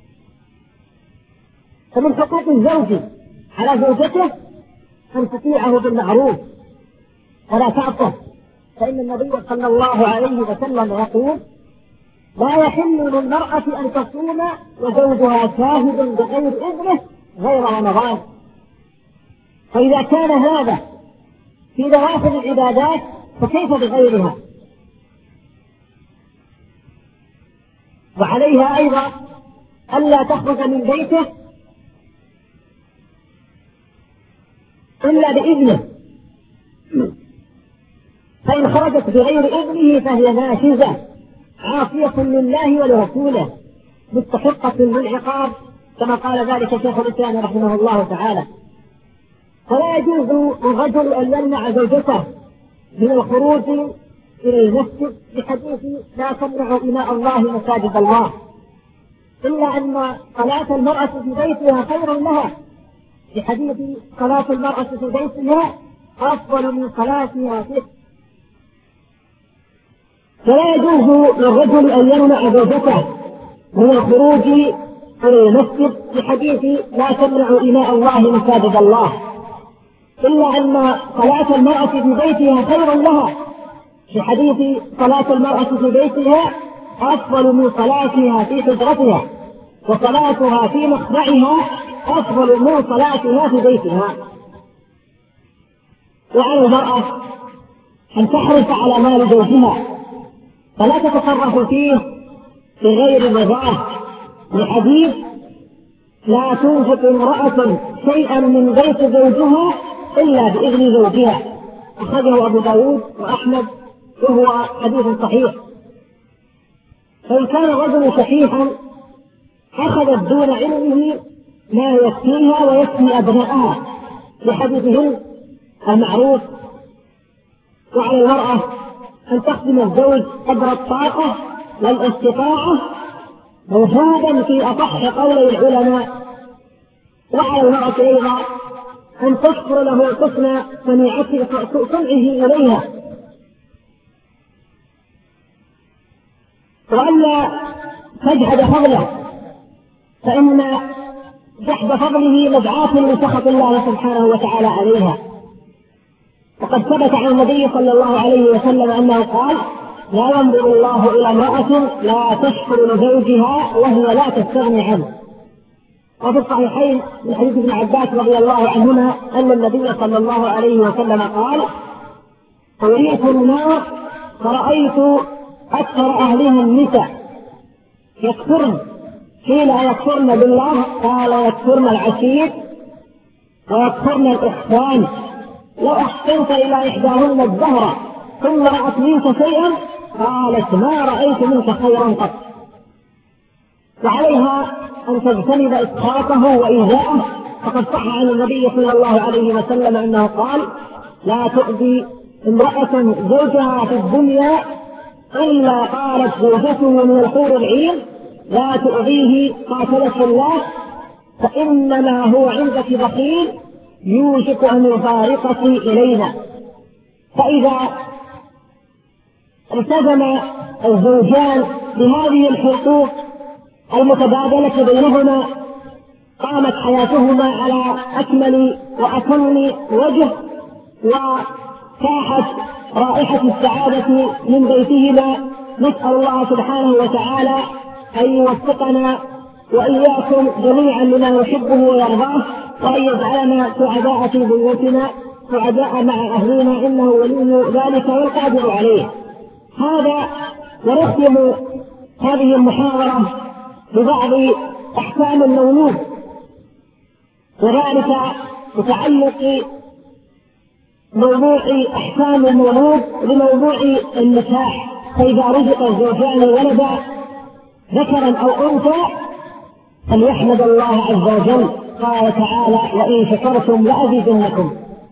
فمن حقوق الزوج على زوجته أن تطيعه بالمعروف ولا تعصه، فإن النبي صلى الله عليه وسلم يقول: لا يحل للمرأة أن تصوم وزوجها شاهد بغير إذنه غير رمضان. فإذا كان هذا في نوافل العبادات فكيف بغيرها؟ وعليها أيضا ألا تخرج من بيته إلا بإذنه، فإن خرجت بغير إذنه فهي ناشزة عاصية لله ولرسوله مستحقة للعقاب، كما قال ذلك شيخ الإسلام رحمه الله تعالى. فلا يجوز للرجل أن يمنع زوجته من الخروج إلى المسجد بحديث: لا تمنع إماء الله مساجد الله، إلا أن صلاة المرأة في بيتها خير لها، بحديث: صلاة المرأة في بيتها أفضل من صلاتها فيه. فلا يجوز للرجل أن يمنع زوجته من الخروج إلى المسجد بحديث: لا تمنع إماء الله مساجد الله، إلا أن صلاة المرأة في بيتها خير لها، بحديث: صلاة المرأة في بيتها أفضل من صلاتها في حجرتها. وصلاتها في مخدعها أفضل من صلاتها في بيتها. وعلى المرأة أن تحرص على مال زوجها فلا تتصرف فيه بغير رضاه، لحديث لا تنفق امرأة شيئا من بيت زوجها إلا بإذن زوجها، أخرجه أبو داود وأحمد وهو حديث صحيح. فإن كان الرجل شحيحا أخذت دون علمه ما يكفيها ويكفي أبنائها لحديثهم المعروف. وعلى المرأة أن تخدم الزوج قدر الطاقة والاستطاعة موجودا في أصح قولي العلماء. وعلى المرأة أيضا أن تشكر له حسن صنعه إليها، وألا تجحد فضله، فإن جحد فضله مدعاة لسخط الله سبحانه وتعالى عليها. وقد ثبت عن النبي صلى الله عليه وسلم أنه قال: لا ينظر الله إلى امرأة لا تشكر لزوجها وهي لا تستغني عنه. وفي الصحيحين من حديث ابن عباس رضي الله عنهما أن النبي صلى الله عليه وسلم قال: أريت النار فرأيت أكثر أهلها النساء يكفرن، قيل يكفرن بالله؟ قال: يكفرن العشير ويكفرن الإحسان. لو أحسنت إلى إحداهن الدهر ثم رأت منك شيئا قالت: ما رأيت منك خيرا قط. وعليها أن تجتنب إسخاطه وإيذاءه، فقد صح عن النبي صلى الله عليه وسلم أنه قال: لا تؤذي امرأة زوجها في الدنيا إلا قالت زوجته من الحور العين: لا تؤذيه قاتلك الله، فإنما هو عندك بخيل يوشك أن يفارقك إلينا. فإذا التزم الزوجان بهذه الحقوق المتبادلة بينهما قامت حياتهما على أكمل وأتم وجه، وفاحت رائحة السعادة من بيتهما. نسأل الله سبحانه وتعالى أن يوفقنا وإياكم جميعا لما يحبه ويرضاه، وأن يجعلنا سعداء في بيوتنا سعداء مع أهلنا، إنه ولي ذلك والقادر عليه. هذا ونختم هذه المحاضرة ببعض أحكام المولود، وذلك بتعلق موضوع أحكام المولود بموضوع النكاح. فإذا رزق الزوجان ولدا ذكرا أو أنثى فليحمد الله عز وجل. قال تعالى: وإن شكرتم لأزيدنكم.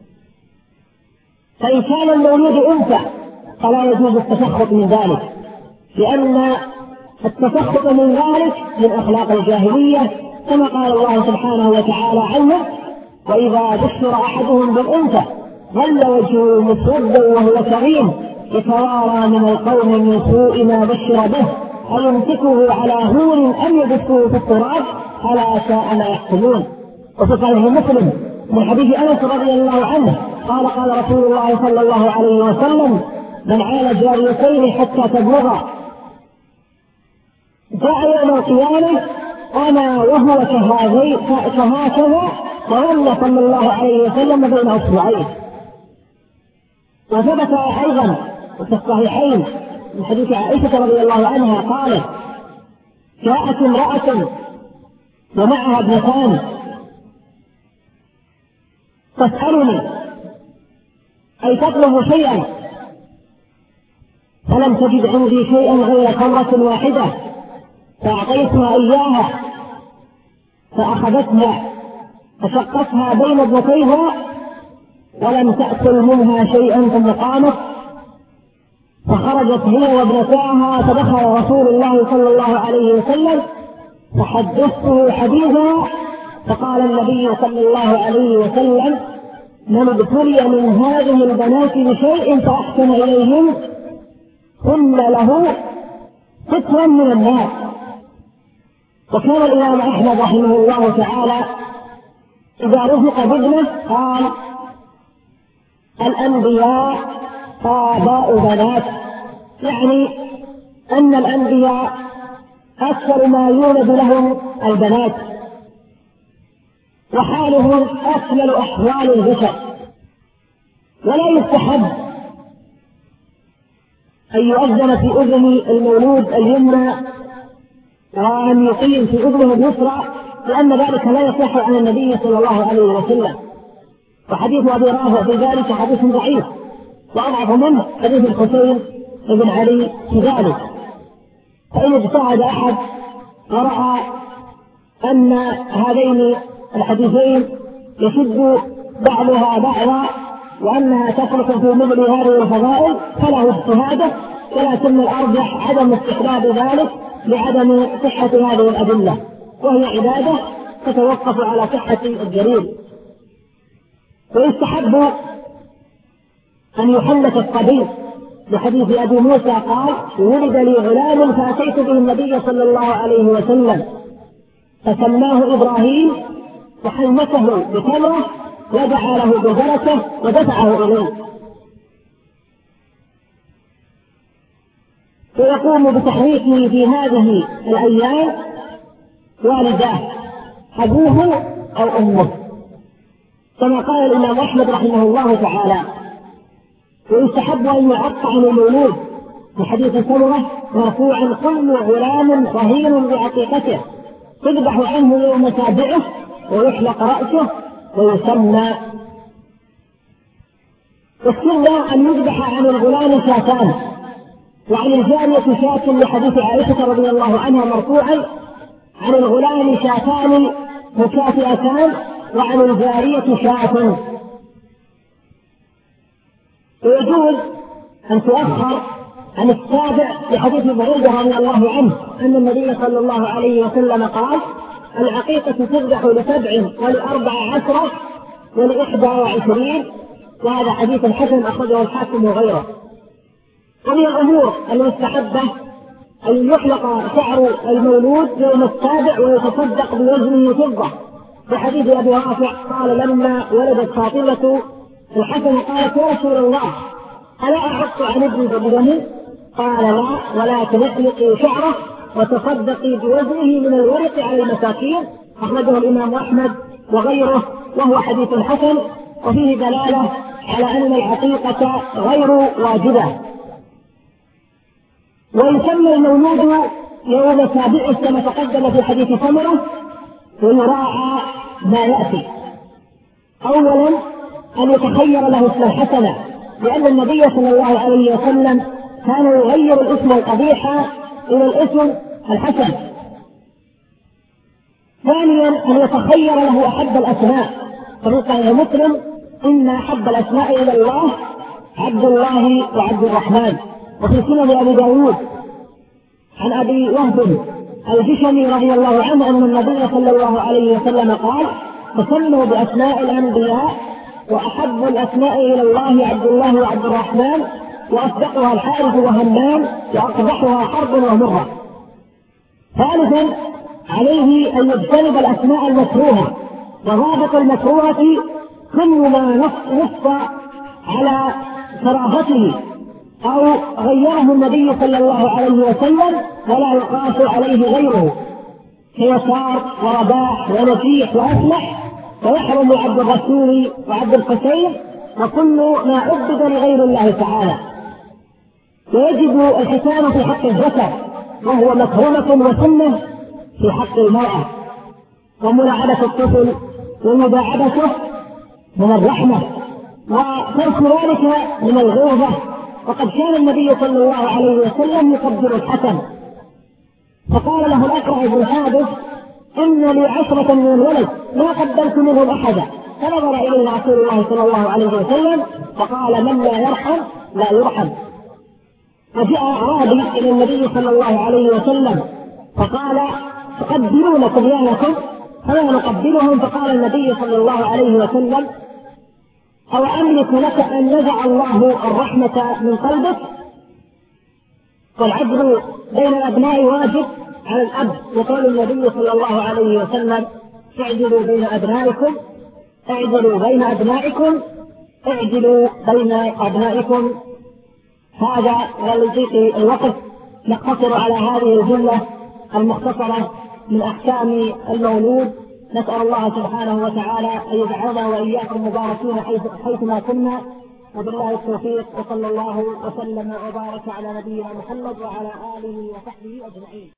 فإن كان المولود أنثى فلا يجوز التسخط من ذلك، لأن التسخط من ذلك من أخلاق الجاهلية، كما قال الله سبحانه وتعالى عنه: وإذا بشر أحدهم بالأنثى ظل وجهه مسودا وهو كريم يتوارى من القوم من سوء ما بشر به أيمسكه على هون أم يدسه في التراب ألا ساء ما يحكمون. وفي صحيح مسلم من حديث أنس رضي الله عنه قال: قال رسول الله صلى الله عليه وسلم: من عال جاريتين حتى تبلغا جاء يوم القيامة أنا وهو كهكذا، وظل صلى الله عليه وسلم بين أصبعين. وثبت أيضا في الصحيحين من حديث عائشة رضي الله عنها قالت: جاءت امرأة ومعها ابنتان تسألني أي تطلب شيئا، فلم تجد عندي شيئا غير تمرة واحدة فأعطيتها إياها، فأخذتها فشقتها بين ابنتيها ولم تأكل منها شيئا، ثم قامت فخرجت هي وابنتاها، فدخل رسول الله صلى الله عليه وسلم فحدثته حديثا، فقال النبي صلى الله عليه وسلم: من ابتلي من هذه البنات بشيء فأحسن إليهن كن له سترا من النار. وكان الإمام أحمد رحمه الله تعالى إذا رزق بابنه قال: الأنبياء آباء بنات، يعني أن الأنبياء أكثر ما يولد لهم البنات، وحالهم أكمل أحوال البشر. ولا يستحب أن يؤذن في أذن المولود اليمنى وأن يقيم في أذنه اليسرى، لأن ذلك لا يصح عن النبي صلى الله عليه وسلم. وحديث أبي رافع في ذلك حديث ضعيف، وأضعف منه حديث الحسين بن علي في ذلك. فإن اجتهد أحد ورأى أن هذين الحديثين يشد بعضها بعضا وأنها تخلق في مثل هذه الفضائل فله اجتهاده، ولكن الأرجح عدم استحباب ذلك لعدم صحة هذه الأدلة، وهي عبادة تتوقف على صحة الدليل. ويستحب أن يحنك الصبي، بحديث أبي موسى قال: ولد لي غلام فأتيت به النبي صلى الله عليه وسلم فسماه إبراهيم، وحنكه بتمرة ودعا له ببركة ودفعه إليه. ويقوم بتحريكه في هذه الأيام والداه، أبوه أو أمه، كما قال الإمام أحمد رحمه الله تعالى. ويستحب أن يعق عن المولود، في حديث سمرة مرفوعا: كل غلام رهين بعقيقته تذبح عنه يوم سابعه ويحلق رأسه ويسمى. والسنة أن يذبح عن الغلام شاتان، وعن الجارية شاة، لحديث عائشة رضي الله عنها مرفوعا: عن الغلام شاتان مكافئتان وعن الجارية شاة. ويجوز أن تؤخر عن السابع لحديث بريدة رضي الله عنه أن النبي صلى الله عليه وسلم قال: العقيقة تذبح لسبع ولأربع عشرة ولإحدى وعشرين. وهذا حديث حسن أخرجه الحاكم وغيره. ومن الأمور المستحبة أن يحلق شعر المولود يوم السابع ويتصدق بوزنه فضة، بحديث أبي رافع قال: لما ولدت فاطمة الحسن قالت: يا رسول الله ألا أحق عن ابني بدمه؟ قال: لا، ولكن احلقي شعره وتصدقي بوزنه من الورق على المساكين. أخرجه الإمام أحمد وغيره، وهو حديث حسن، وفيه دلالة على أن العقيقة غير واجبة. ويسمى المولود يوم سابعه كما تقدم في حديث سمرة، ويراعى ما يأتي. أولا أن يتخير له اسما حسنا، لأن النبي صلى الله عليه وسلم كان يغير الاسم القبيح إلى الاسم الحسن. ثانيا أن يتخير له أحب الأسماء، ففي صحيح مسلم: إن أحب الأسماء إلى الله عبد الله وعبد الرحمن. وفي سنن أبي داود عن أبي وهب الجشمي رضي الله عنه أن النبي صلى الله عليه وسلم قال: تسموا بأسماء الأنبياء، وأحب الأسماء إلى الله عبد الله وعبد الرحمن، وأصدقها الحارث وهمام، وأقبحها حرب ومرة. ثالثا عليه أن يجتنب الأسماء المكروهة، وضابط المكروهة كل ما نص على كراهته أو غيره النبي صلى الله عليه وسلم ولا يقاس عليه غيره، كيسار ورباح ونجيح وأفلح، ويحرم عبد الرسول وعبد الحسين وكل ما عبد لغير الله تعالى. ويجب الختان في حق الذكر، وهو مكرمة وسنة في حق المرأة. وملاعبة الطفل ومداعبته من الرحمة، وترك ذلك من الغوظة. وقد كان النبي صلى الله عليه وسلم يقبل الحسن، فقال له الأقرع بن حابس: إن لي عشرة من الولد ما قبلت منهم أحدا. فنظر إليه رسول الله صلى الله عليه وسلم فقال: من لا يرحم لا يرحم. وجاء أعرابي إلى النبي صلى الله عليه وسلم فقال: تقبلون صبيانكم؟ فلا نقبلهم. فقال النبي صلى الله عليه وسلم: أو أملك لك أن نزع الله الرحمة من قلبك؟ والعدل بين الأبناء واجب على الأب، وقال النبي صلى الله عليه وسلم: اعدلوا بين أبنائكم اعدلوا بين أبنائكم اعدلوا بين أبنائكم. هذا ولضيق الوقت نقتصر على هذه الجملة المختصرة من أحكام المولود. نسأل الله سبحانه وتعالى أن يجعلنا وإياكم مباركين حيثما كنا، وبالله التوفيق، وصلى الله وسلم وبارك على نبينا محمد وعلى آله وصحبه أجمعين.